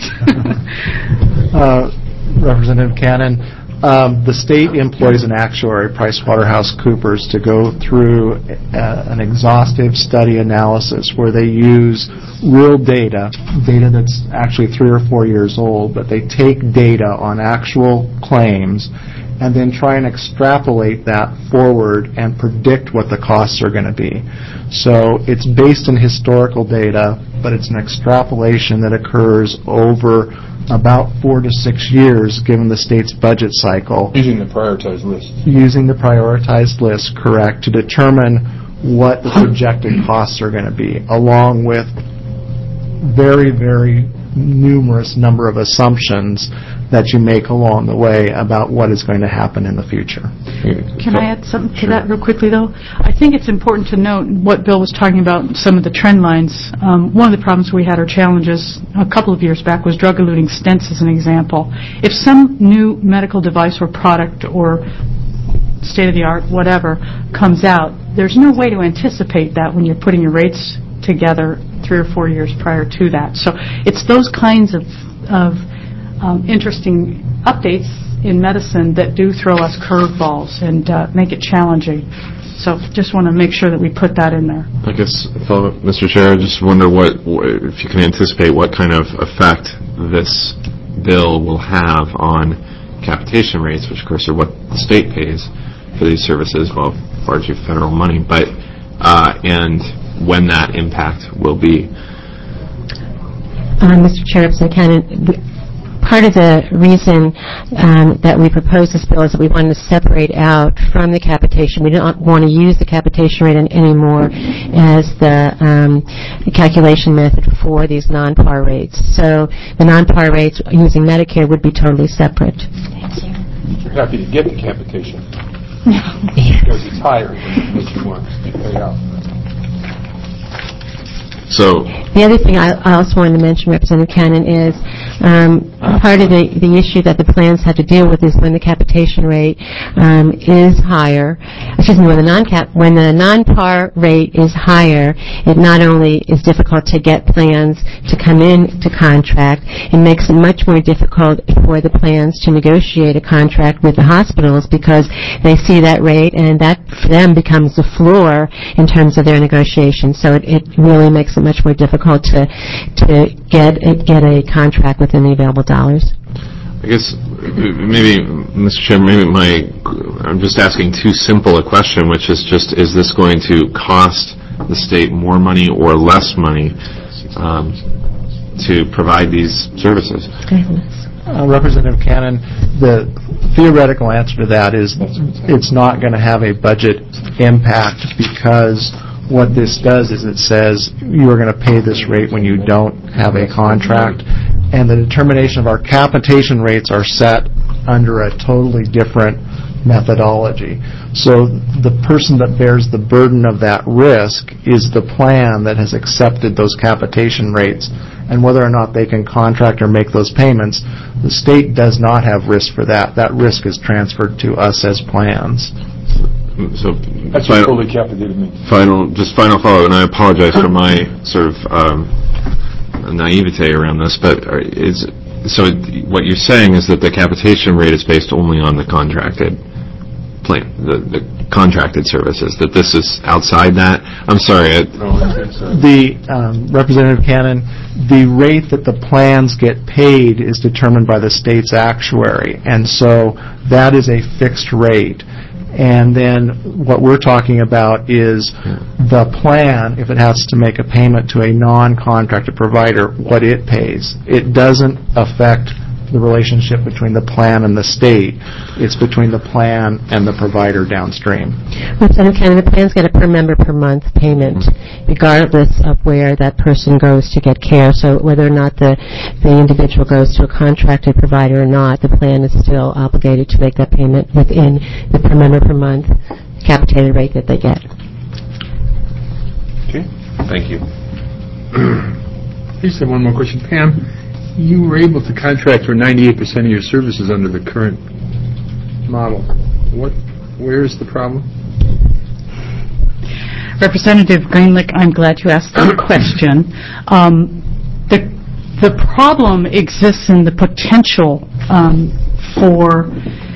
uh, Representative Cannon, Um, the state employs an actuary, PricewaterhouseCoopers, to go through uh, an exhaustive study analysis where they use real data, data that's actually three or four years old, but they take data on actual claims and then try and extrapolate that forward and predict what the costs are going to be. So it's based on historical data, but it's an extrapolation that occurs over about four to six years, given the state's budget cycle. Using the prioritized list. Using the prioritized list, correct, to determine what the projected costs are going to be, along with very, very numerous number of assumptions that you make along the way about what is going to happen in the future. Can I add something to that real quickly, though? I think it's important to note what Bill was talking about, some of the trend lines. Um, one of the problems we had, or challenges, a couple of years back was drug-eluting stents as an example. If some new medical device or product or state-of-the-art, whatever, comes out, there's no way to anticipate that when you're putting your rates together three or four years prior to that. So it's those kinds of, of um, interesting updates in medicine that do throw us curveballs and uh, make it challenging. So just want to make sure that we put that in there. I guess, fellow Mister Chair, I just wonder what, if you can anticipate what kind of effect this bill will have on capitation rates, which of course are what the state pays for these services, well, largely federal money, but uh, and when that impact will be. Uh, Mister Chair, Representative Cannon, part of the reason um, that we proposed this bill is that we wanted to separate out from the capitation. We don't want to use the capitation rate anymore as the um, calculation method for these non-par rates. So the non-par rates using Medicare would be totally separate. Thank you. You're happy to get the capitation because it's higher than what you want to pay out. So the other thing I, I also wanted to mention, Representative Cannon, is Um, part of the, the issue that the plans have to deal with is when the capitation rate um, is higher, excuse me, when the non-cap, when the non-par rate is higher, it not only is difficult to get plans to come in to contract, it makes it much more difficult for the plans to negotiate a contract with the hospitals because they see that rate and that for them becomes the floor in terms of their negotiations. So it, it really makes it much more difficult to to get get a contract within the available dollars. I guess maybe, Mister Chairman, maybe my, I'm just asking too simple a question, which is just, is this going to cost the state more money or less money um, to provide these services? Uh, Representative Cannon, the theoretical answer to that is it's not going to have a budget impact because what this does is it says you are going to pay this rate when you don't have a contract, and the determination of our capitation rates are set under a totally different methodology. So the person that bears the burden of that risk is the plan that has accepted those capitation rates, and whether or not they can contract or make those payments, the state does not have risk for that. That risk is transferred to us as plans. So That's final, what fully capitated means. Final, just final follow-up, and I apologize for my sort of um, naivete around this, but are, is so it, what you're saying is that the capitation rate is based only on the contracted plan, the, the contracted services, that this is outside that? I'm sorry. I, the um, Representative Cannon, the rate that the plans get paid is determined by the state's actuary, and so that is a fixed rate. And then what we're talking about is the plan, if it has to make a payment to a non-contracted provider, what it pays. It doesn't affect the relationship between the plan and the state. It's between the plan and the provider downstream. Representative Cannon, the plans get a per member per month payment, regardless of where that person goes to get care. So whether or not the, the individual goes to a contracted provider or not, the plan is still obligated to make that payment within the per member per month capitated rate that they get. okay. Thank you. I just have one more question. Pam, you were able to contract for ninety-eight percent of your services under the current model. What? Where is the problem? Representative Greenlick, I'm glad you asked that question. Um, the the problem exists in the potential um, for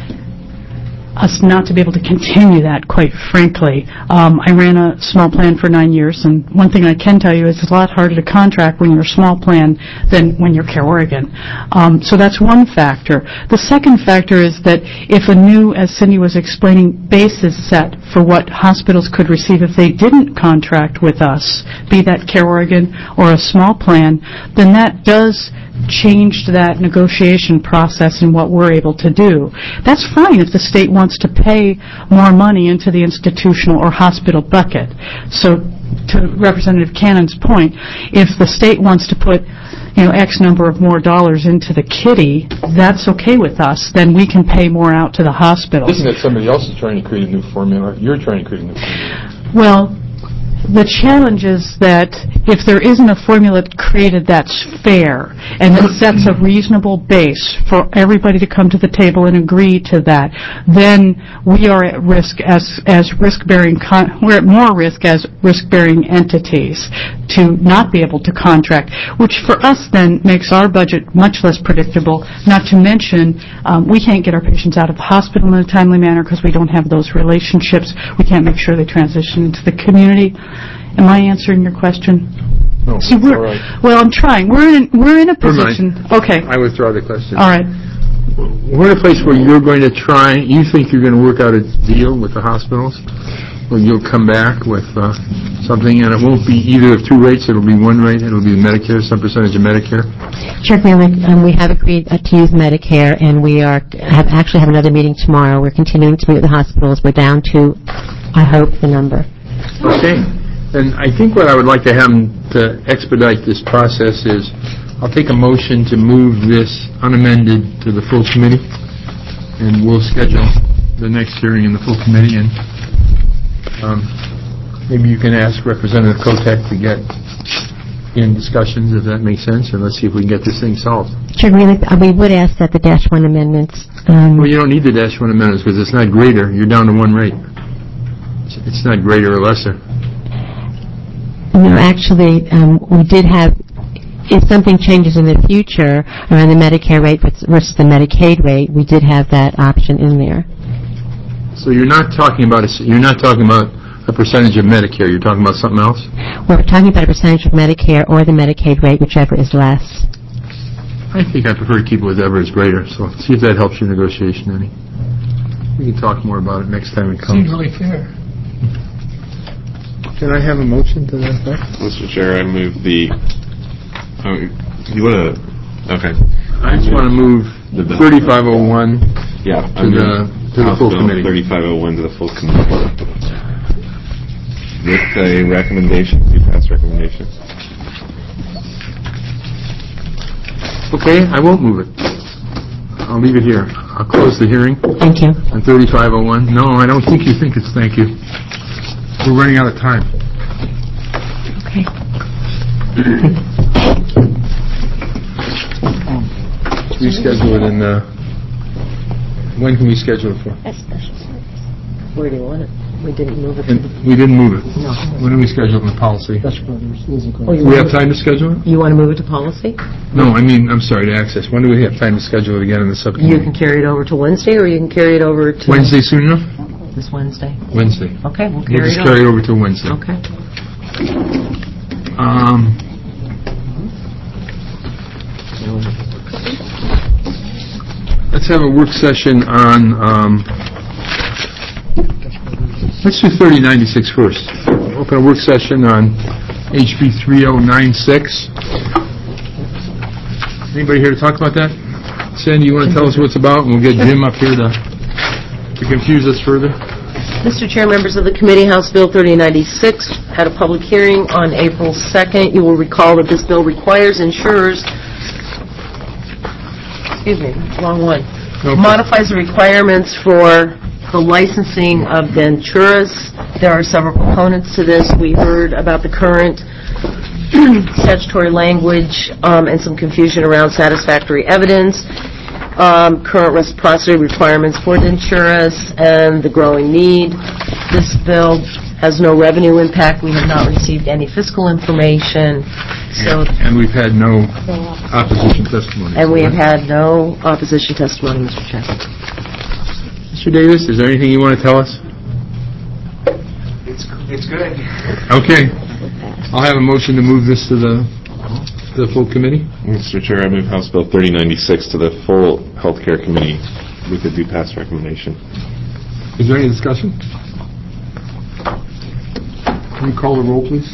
us not to be able to continue that, quite frankly. Um, I ran a small plan for nine years, and one thing I can tell you is it's a lot harder to contract when you're a small plan than when you're Care Oregon. Um, so that's one factor. The second factor is that if a new, as Cindy was explaining, base is set for what hospitals could receive if they didn't contract with us, be that Care Oregon or a small plan, then that does change that negotiation process and what we're able to do. That's fine if the state wants to pay more money into the institutional or hospital bucket. So to Representative Cannon's point, if the state wants to put you know, X number of more dollars into the kitty, that's okay with us. Then we can pay more out to the hospitals. Isn't it somebody else is trying to create a new formula? You're trying to create a new formula. Well, the challenge is that if there isn't a formula created that's fair and that sets a reasonable base for everybody to come to the table and agree to that, then we are at risk as as risk-bearing. Con- we're at more risk as risk-bearing entities to not be able to contract, which for us then makes our budget much less predictable. Not to mention, um, we can't get our patients out of the hospital in a timely manner because we don't have those relationships. We can't make sure they transition into the community. Am I answering your question? No. See, we're, all right. well, I'm trying. We're in we're in a Never position. mind. Okay. I withdraw the question. All right. We're in a place where you're going to try. You think you're going to work out a deal with the hospitals, or you'll come back with uh, something, and it won't be either of two rates. It'll be one rate. It'll be Medicare, some percentage of Medicare. Chair Greenlick, um, we have agreed uh, to use Medicare, and we are have actually have another meeting tomorrow. We're continuing to meet with the hospitals. We're down to, I hope, the number. Okay. And I think what I would like to have to expedite this process is I'll take a motion to move this unamended to the full committee, and we'll schedule the next hearing in the full committee, and um, maybe you can ask Representative Kotek to get in discussions, if that makes sense, and let's see if we can get this thing solved. Chair Greenlee, uh, we would ask that the dash one amendments, um, Well, you don't need the dash one amendments because it's not greater. You're down to one rate. It's- It's not greater or lesser. no, actually, um, we did have, if something changes in the future around the Medicare rate versus the Medicaid rate, we did have that option in there. So you're not talking about a, s- you're not talking about a percentage of Medicare. You're talking about something else? We're talking about a percentage of Medicare or the Medicaid rate, whichever is less. I think I prefer to keep it with whatever is greater, so see if that helps your negotiation any. We can talk more about it next time it comes. Seems really fair. Can I have a motion to that effect? Mister Chair, I move the, oh, you want to, okay. I just want to move The bill. thirty-five oh one Yeah. to the, to the full committee. thirty-five oh one to the full committee. With a recommendation, do pass recommendation. Okay, I won't move it. I'll leave it here. I'll close the hearing Thank you. on thirty-five oh one. No, I don't think you think it's thank you. We're running out of time. Okay. Reschedule it in, uh, when can we schedule it for? Where do you want it? We didn't move it. And we didn't move it. When do we schedule it in the policy? Oh, you Do we have want- time to schedule it? You want to move it to policy? No, I mean, I'm sorry, to access. When do we have time to schedule it again in the You subcommittee? can carry it over to Wednesday, or you can carry it over to... Wednesday soon enough? This Wednesday. Wednesday. Okay, we'll We'll carry just it carry it over. over to Wednesday. Okay. Um, let's have a work session on, um, let's do thirty ninety-six first. Open a work session on H B three oh nine six. Anybody here to talk about that? Sandy, you want to tell us what it's about, and we'll get Jim up here to, to confuse us further? Mister Chair, members of the committee, House Bill thirty ninety-six had a public hearing on April second. You will recall that this bill requires insurers, excuse me, wrong one, Okay. modifies the requirements for the licensing of Venturas. There are several components to this. We heard about the current statutory language um, and some confusion around satisfactory evidence, um, current reciprocity requirements for Venturas, and the growing need. This bill has no revenue impact. We have not received any fiscal information, so And we've had no opposition testimony. and we have had no opposition testimony, Mister Chair. Mister Davis, is there anything you want to tell us? It's it's good. Okay. I'll have a motion to move this to the, to the full committee. Mister Chair, I move House Bill thirty ninety-six to the full Healthcare Committee with a do pass recommendation. Is there any discussion? Can you call the roll, please?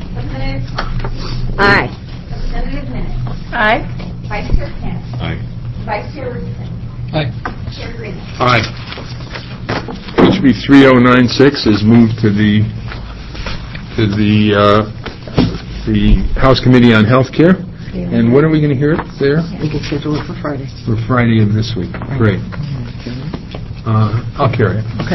Aye. Representative Minnick. Aye. Vice Chair Kent. Aye. Vice Chair Richardson. Aye. Chair Greenlee. Aye. H B three oh nine six is moved to the, to the, uh, the House Committee on Healthcare. And when are we going to hear it there? We can schedule it for Friday. For Friday of this week. Great. Uh, I'll carry it. Okay.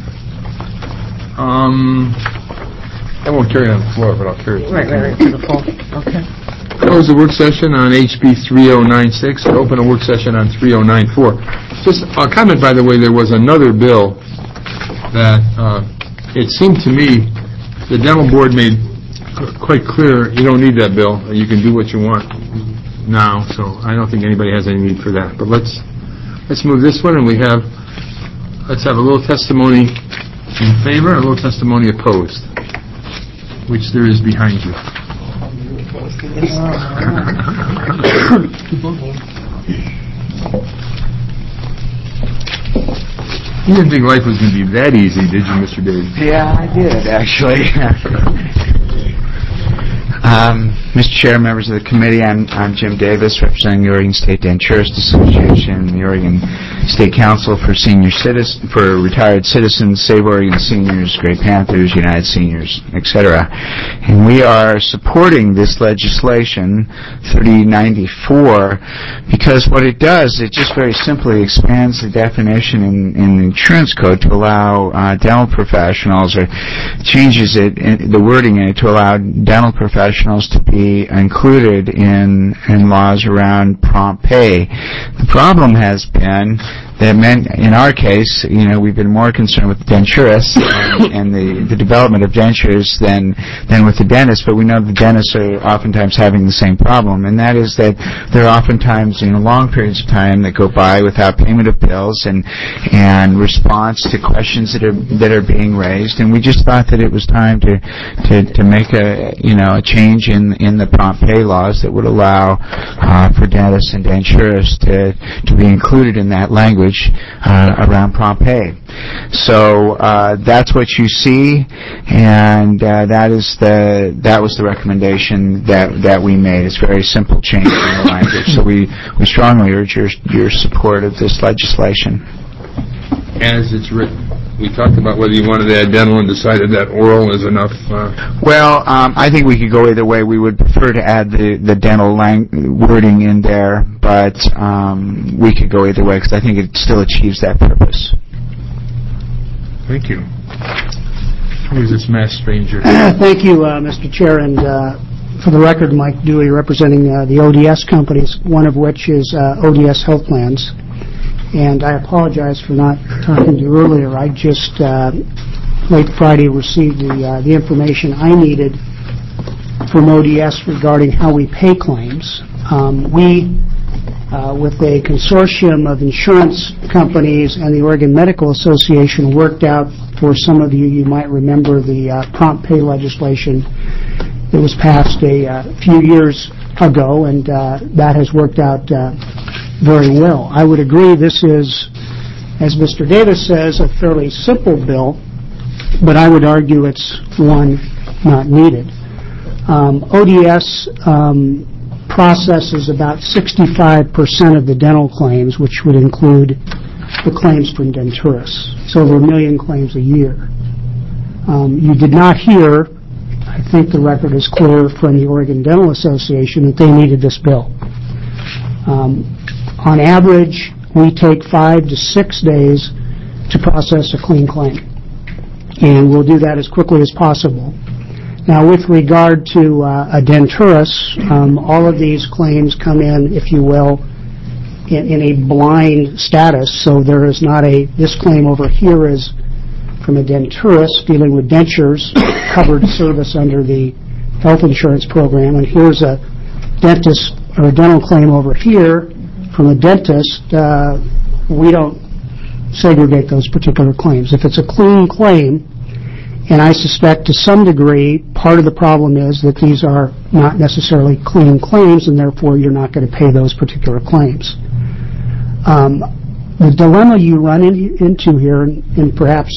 Um, I won't carry it on the floor, but I'll carry it. to the Right, right, right, committee. to the full. Okay. Close the work session on H B three oh nine six and open a work session on three oh nine four. Just a comment, by the way, there was another bill that uh, it seemed to me the dental board made qu- quite clear you don't need that bill. You can do what you want now, so I don't think anybody has any need for that. But let's let's move this one, and we have let's have a little testimony in favor, and a little testimony opposed, which there is behind you. You didn't think life was going to be that easy, did you, Mister Davis? Yeah, I did, actually. um, Mister Chair, members of the committee, I'm, I'm Jim Davis, representing the Oregon State Denturists Association, the Oregon State Council for Senior Citizen, for Retired Citizens, Save Oregon Seniors, Great Panthers, United Seniors, et cetera. And we are supporting this legislation, thirty ninety-four, because what it does, it just very simply expands the definition in, in the insurance code to allow uh, dental professionals, or changes it, in, the wording in it, to allow dental professionals to be included in, in laws around prompt pay. The problem has been that meant, in our case, you know, we've been more concerned with the denturists and, and the, the development of dentures than than with the dentists, but we know the dentists are oftentimes having the same problem, and that is that there are oftentimes, you know, long periods of time that go by without payment of bills and and response to questions that are that are being raised, and we just thought that it was time to to, to make a, you know, a change in in the prompt pay laws that would allow uh, for dentists and denturists to to be included in that language Uh, around prompt pay. So uh, that's what you see, and uh, that is the that was the recommendation that that we made. It's a very simple change in the language. So we, we strongly urge your your support of this legislation. As it's written. We talked about whether you wanted to add dental and decided that oral is enough. Uh, well, um, I think we could go either way. We would prefer to add the, the dental lang- wording in there, but um, we could go either way because I think it still achieves that purpose. Thank you. Who is this masked stranger? Thank you, uh, Mister Chair, and uh, for the record, Mike Dewey representing uh, the O D S companies, one of which is uh, O D S Health Plans. And I apologize for not talking to you earlier. I just, uh, late Friday, received the uh, the information I needed from O D S regarding how we pay claims. Um, we, uh, with a consortium of insurance companies and the Oregon Medical Association, worked out, for some of you, you might remember the uh, prompt pay legislation that was passed a uh, few years ago, and uh, that has worked out uh, very well. I would agree this is, as Mister Davis says, a fairly simple bill, but I would argue it's one not needed. Um, O D S um, processes about sixty-five percent of the dental claims, which would include the claims from denturists. It's over a million claims a year. Um, you did not hear, I think the record is clear from the Oregon Dental Association, that they needed this bill. Um, On average, we take five to six days to process a clean claim, and we'll do that as quickly as possible. Now, with regard to uh, a denturist, um, all of these claims come in, if you will, in, in a blind status, so there is not a, this claim over here is from a denturist dealing with dentures, covered service under the health insurance program, and here's a dentist or a dental claim over here from a dentist. Uh, we don't segregate those particular claims. If it's a clean claim, and I suspect to some degree part of the problem is that these are not necessarily clean claims, and therefore you're not going to pay those particular claims. Um, the dilemma you run in, into here, and, and perhaps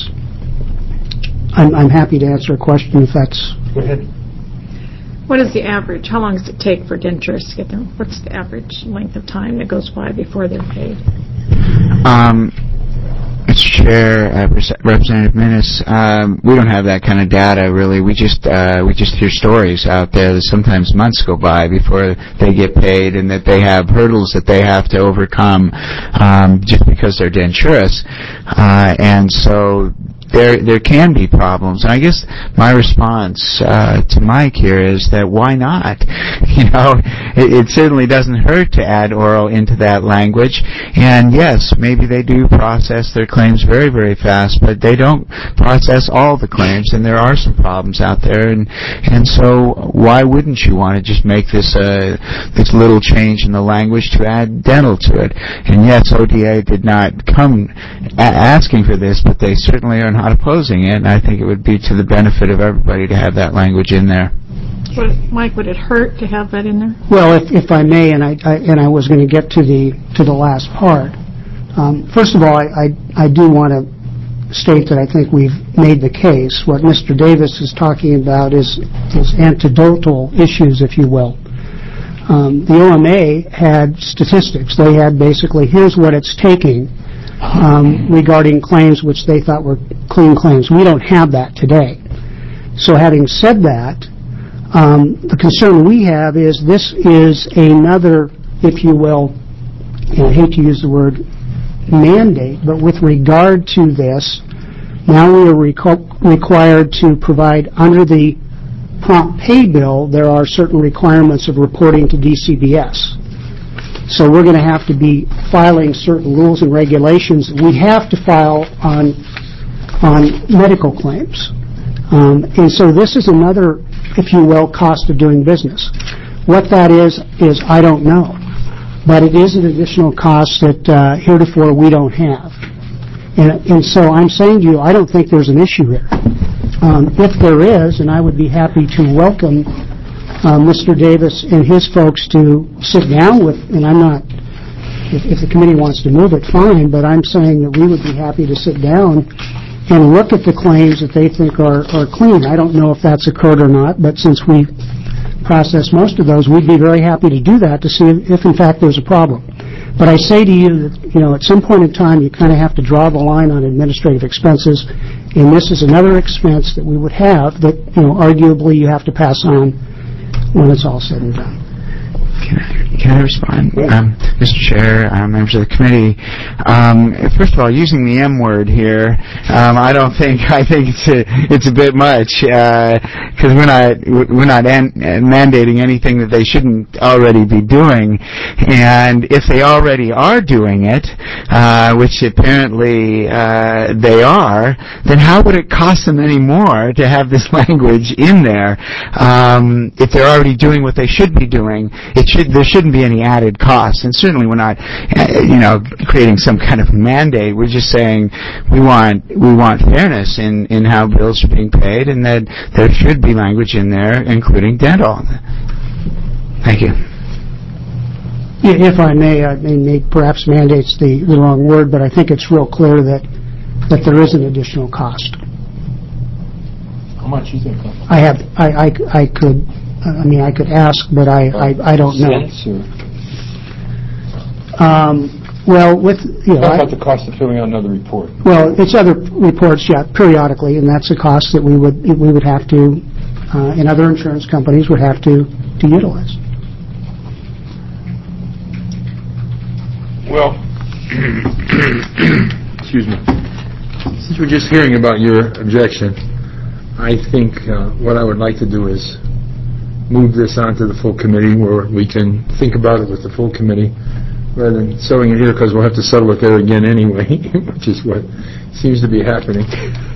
I'm, I'm happy to answer a question if that's... Go ahead. What is the average? How long does it take for denturists to get there? What's the average length of time that goes by before they're paid? Um, Mister Chair, uh, Representative Minnis, um, we don't have that kind of data really. We just uh, we just hear stories out there that sometimes months go by before they get paid, and that they have hurdles that they have to overcome um, just because they're denturists, uh, and so. There, there can be problems. And I guess my response uh, to Mike here is that why not? You know, it, it certainly doesn't hurt to add oral into that language. And yes, maybe they do process their claims very, very fast, but they don't process all the claims, and there are some problems out there. And and so why wouldn't you want to just make this uh, this little change in the language to add dental to it? And yes, O D A did not come a- asking for this, but they certainly are not opposing it, and I think it would be to the benefit of everybody to have that language in there. Would, Mike, would it hurt to have that in there? Well, if, if I may, and I, I and I was going to get to the to the last part. Um, first of all, I, I I do want to state that I think we've made the case. What Mister Davis is talking about is is anecdotal issues, if you will. Um, the O M A had statistics. They had basically, here's what it's taking um, regarding claims which they thought were clean claims. We don't have that today. So having said that, um, the concern we have is this is another, if you will, and I hate to use the word mandate, but with regard to this, now we are reco- required to provide under the prompt pay bill, there are certain requirements of reporting to D C B S. So we're going to have to be filing certain rules and regulations that we have to file on on medical claims. Um, and so this is another, if you will, cost of doing business. What that is, is I don't know. But it is an additional cost that uh, heretofore we don't have. And, and so I'm saying to you, I don't think there's an issue here. Um, if there is, and I would be happy to welcome uh, Mister Davis and his folks to sit down with, and I'm not, if, if the committee wants to move it, fine, but I'm saying that we would be happy to sit down and look at the claims that they think are, are clean. I don't know if that's occurred or not, but since we process most of those, we'd be very happy to do that to see if, if in fact there's a problem. But I say to you that, you know, at some point in time you kind of have to draw the line on administrative expenses, and this is another expense that we would have that, you know, arguably you have to pass on when it's all said and done. Can I, can I respond? Um, Mister Chair, uh, members of the committee, um, first of all, using the M word here, um, I don't think, I think it's a, it's a bit much, because uh, we're not, we're not an, mandating anything that they shouldn't already be doing, and if they already are doing it, uh, which apparently uh, they are, then how would it cost them any more to have this language in there? Um, if they're already doing what they should be doing, it should, there shouldn't be any added costs. And certainly we're not, uh, you know, creating some kind of mandate. We're just saying we want we want fairness in, in how bills are being paid, and that there should be language in there, including dental. Thank you. Yeah, if I may, I may perhaps mandate's the, the wrong word, but I think it's real clear that that there is an additional cost. How much you think? I have, I, I, I could. I mean, I could ask, but I, I, I don't know. Um, well, with, you know... How about the cost of filling out another report? Well, it's other reports, yeah, periodically, and that's a cost that we would we would have to, uh, and other insurance companies would have to, to utilize. Well, excuse me. Since we're just hearing about your objection, I think uh, what I would like to do is move this on to the full committee where we can think about it with the full committee rather than settling it here, because we'll have to settle it there again anyway, which is what seems to be happening.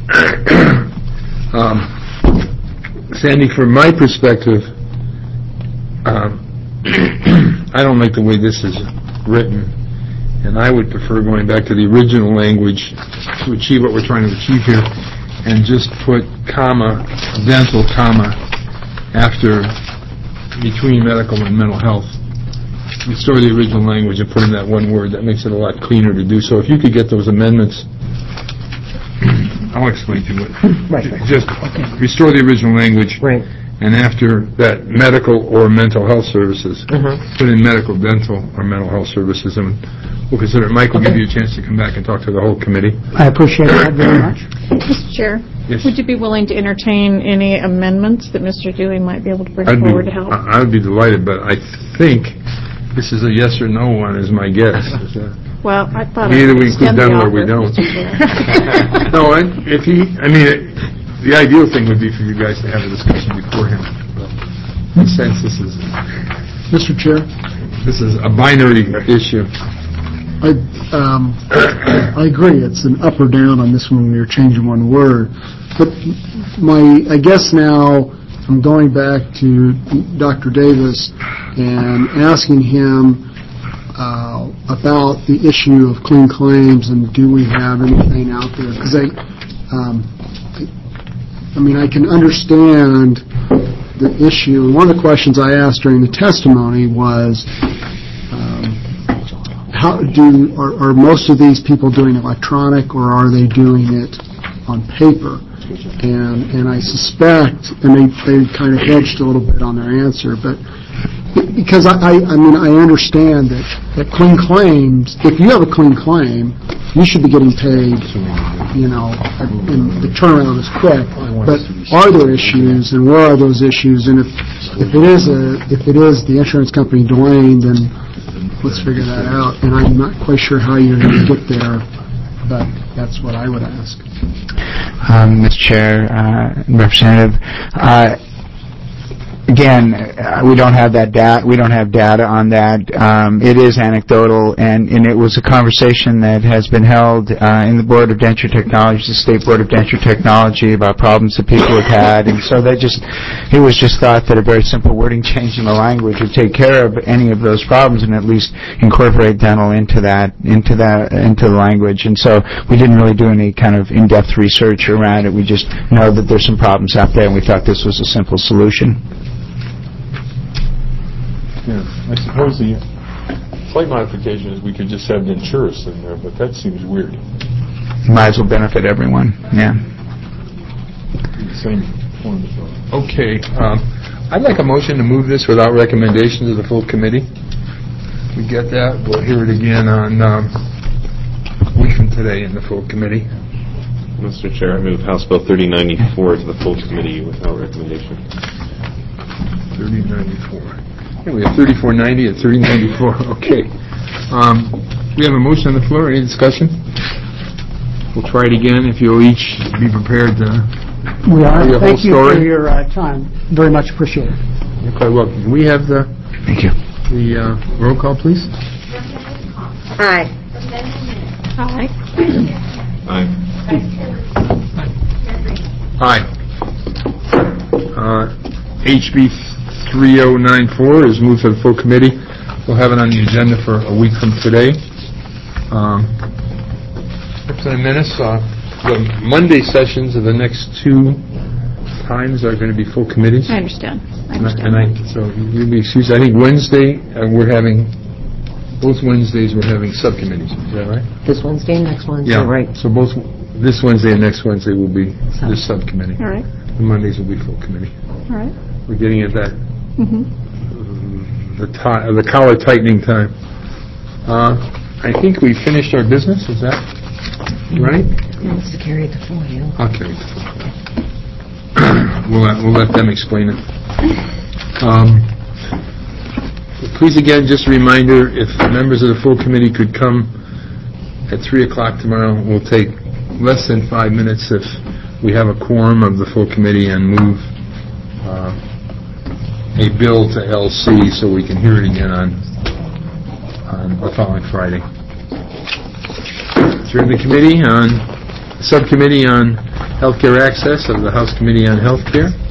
um, Sandy, from my perspective, um, I don't like the way this is written, and I would prefer going back to the original language to achieve what we're trying to achieve here, and just put comma, dental, comma, after, between medical and mental health. Restore the original language and put in that one word. That makes it a lot cleaner to do. So if you could get those amendments, I'll explain to you what. Right. Just okay. Restore the original language. Right. And after that, medical or mental health services, uh-huh. put in medical, dental, or mental health services, and we'll consider it. Mike will okay. give you a chance to come back and talk to the whole committee. I appreciate that very much. Mister Chair, yes. Would you be willing to entertain any amendments that Mister Dewey might be able to bring I'd forward be, to help? I would be delighted, but I think this is a yes or no one, is my guess. Well, I thought either I we include dental or we don't. No, I, if he, I mean, it, the ideal thing would be for you guys to have a discussion beforehand. But in a sense, this is, Mister Chair, this is a binary issue. I um, I agree. It's an up or down on this one when you're changing one word. But my, I guess now I'm going back to Doctor Davis and asking him uh, about the issue of clean claims and do we have anything out there? Because I, um, I mean, I can understand the issue. One of the questions I asked during the testimony was, um, how do are, are most of these people doing electronic, or are they doing it on paper? And and I suspect, and they they kind of hedged a little bit on their answer, but because I I, I mean I understand that that clean claims, if you have a clean claim, you should be getting paid, you know, and the turnaround is quick. But are there issues, and where are those issues? And if, if it is a, if it is the insurance company Dwayne, then let's figure that out. And I'm not quite sure how you're going to get there, but that's what I would ask. Um, Mister Chair, uh, Representative, uh, again, uh, we don't have that data. We don't have data on that. Um, it is anecdotal, and, and it was a conversation that has been held uh, in the Board of Denture Technology, the State Board of Denture Technology, about problems that people have had, and so that just it was just thought that a very simple wording change in the language would take care of any of those problems, and at least incorporate dental into that into that into the language. And so we didn't really do any kind of in-depth research around it. We just know that there's some problems out there, and we thought this was a simple solution. Yeah, I suppose the slight modification is we could just have insurance in there, but that seems weird. Might as well benefit everyone, yeah. Same form. Okay, um, I'd like a motion to move this without recommendation to the full committee. We get that, we'll hear it again on um, a week from today in the full committee. Mister Chair, I move House Bill thirty ninety-four to the full committee without recommendation. thirty ninety-four. Yeah, we have thirty-four ninety and thirty ninety-four. Okay. Um, we have a motion on the floor. Any discussion? We'll try it again if you'll each be prepared to We are. tell your whole Thank you story. for your uh, time. Very much appreciated. You're quite welcome. Can we have the Thank you. the uh, roll call, please? Aye. Aye. Aye. Aye. Uh, H B three oh nine four is moved to the full committee. We'll have it on the agenda for a week from today. Um, Representative Menace, uh, the Monday sessions of the next two times are going to be full committees. I understand. I And I- understand. And I, so you'll be excused. I think Wednesday, uh, we're having, both Wednesdays we're having subcommittees. Is that right? This Wednesday, next Wednesday, Yeah. right? So both, this Wednesday and next Wednesday will be this subcommittee. All right. The Mondays will be full committee. All right. We're getting at that, Mm-hmm. the ti- the collar tightening time. Uh, I think we finished our business, is that right? He wants to carry it to full, you know. I'll carry it. We'll let, we'll let them explain it. Um, please again, just a reminder, if members of the full committee could come at three o'clock tomorrow, we'll take less than five minutes if we have a quorum of the full committee and move uh, a bill to L C so we can hear it again on, on the following Friday. During the committee on, subcommittee on healthcare access of the House Committee on Healthcare.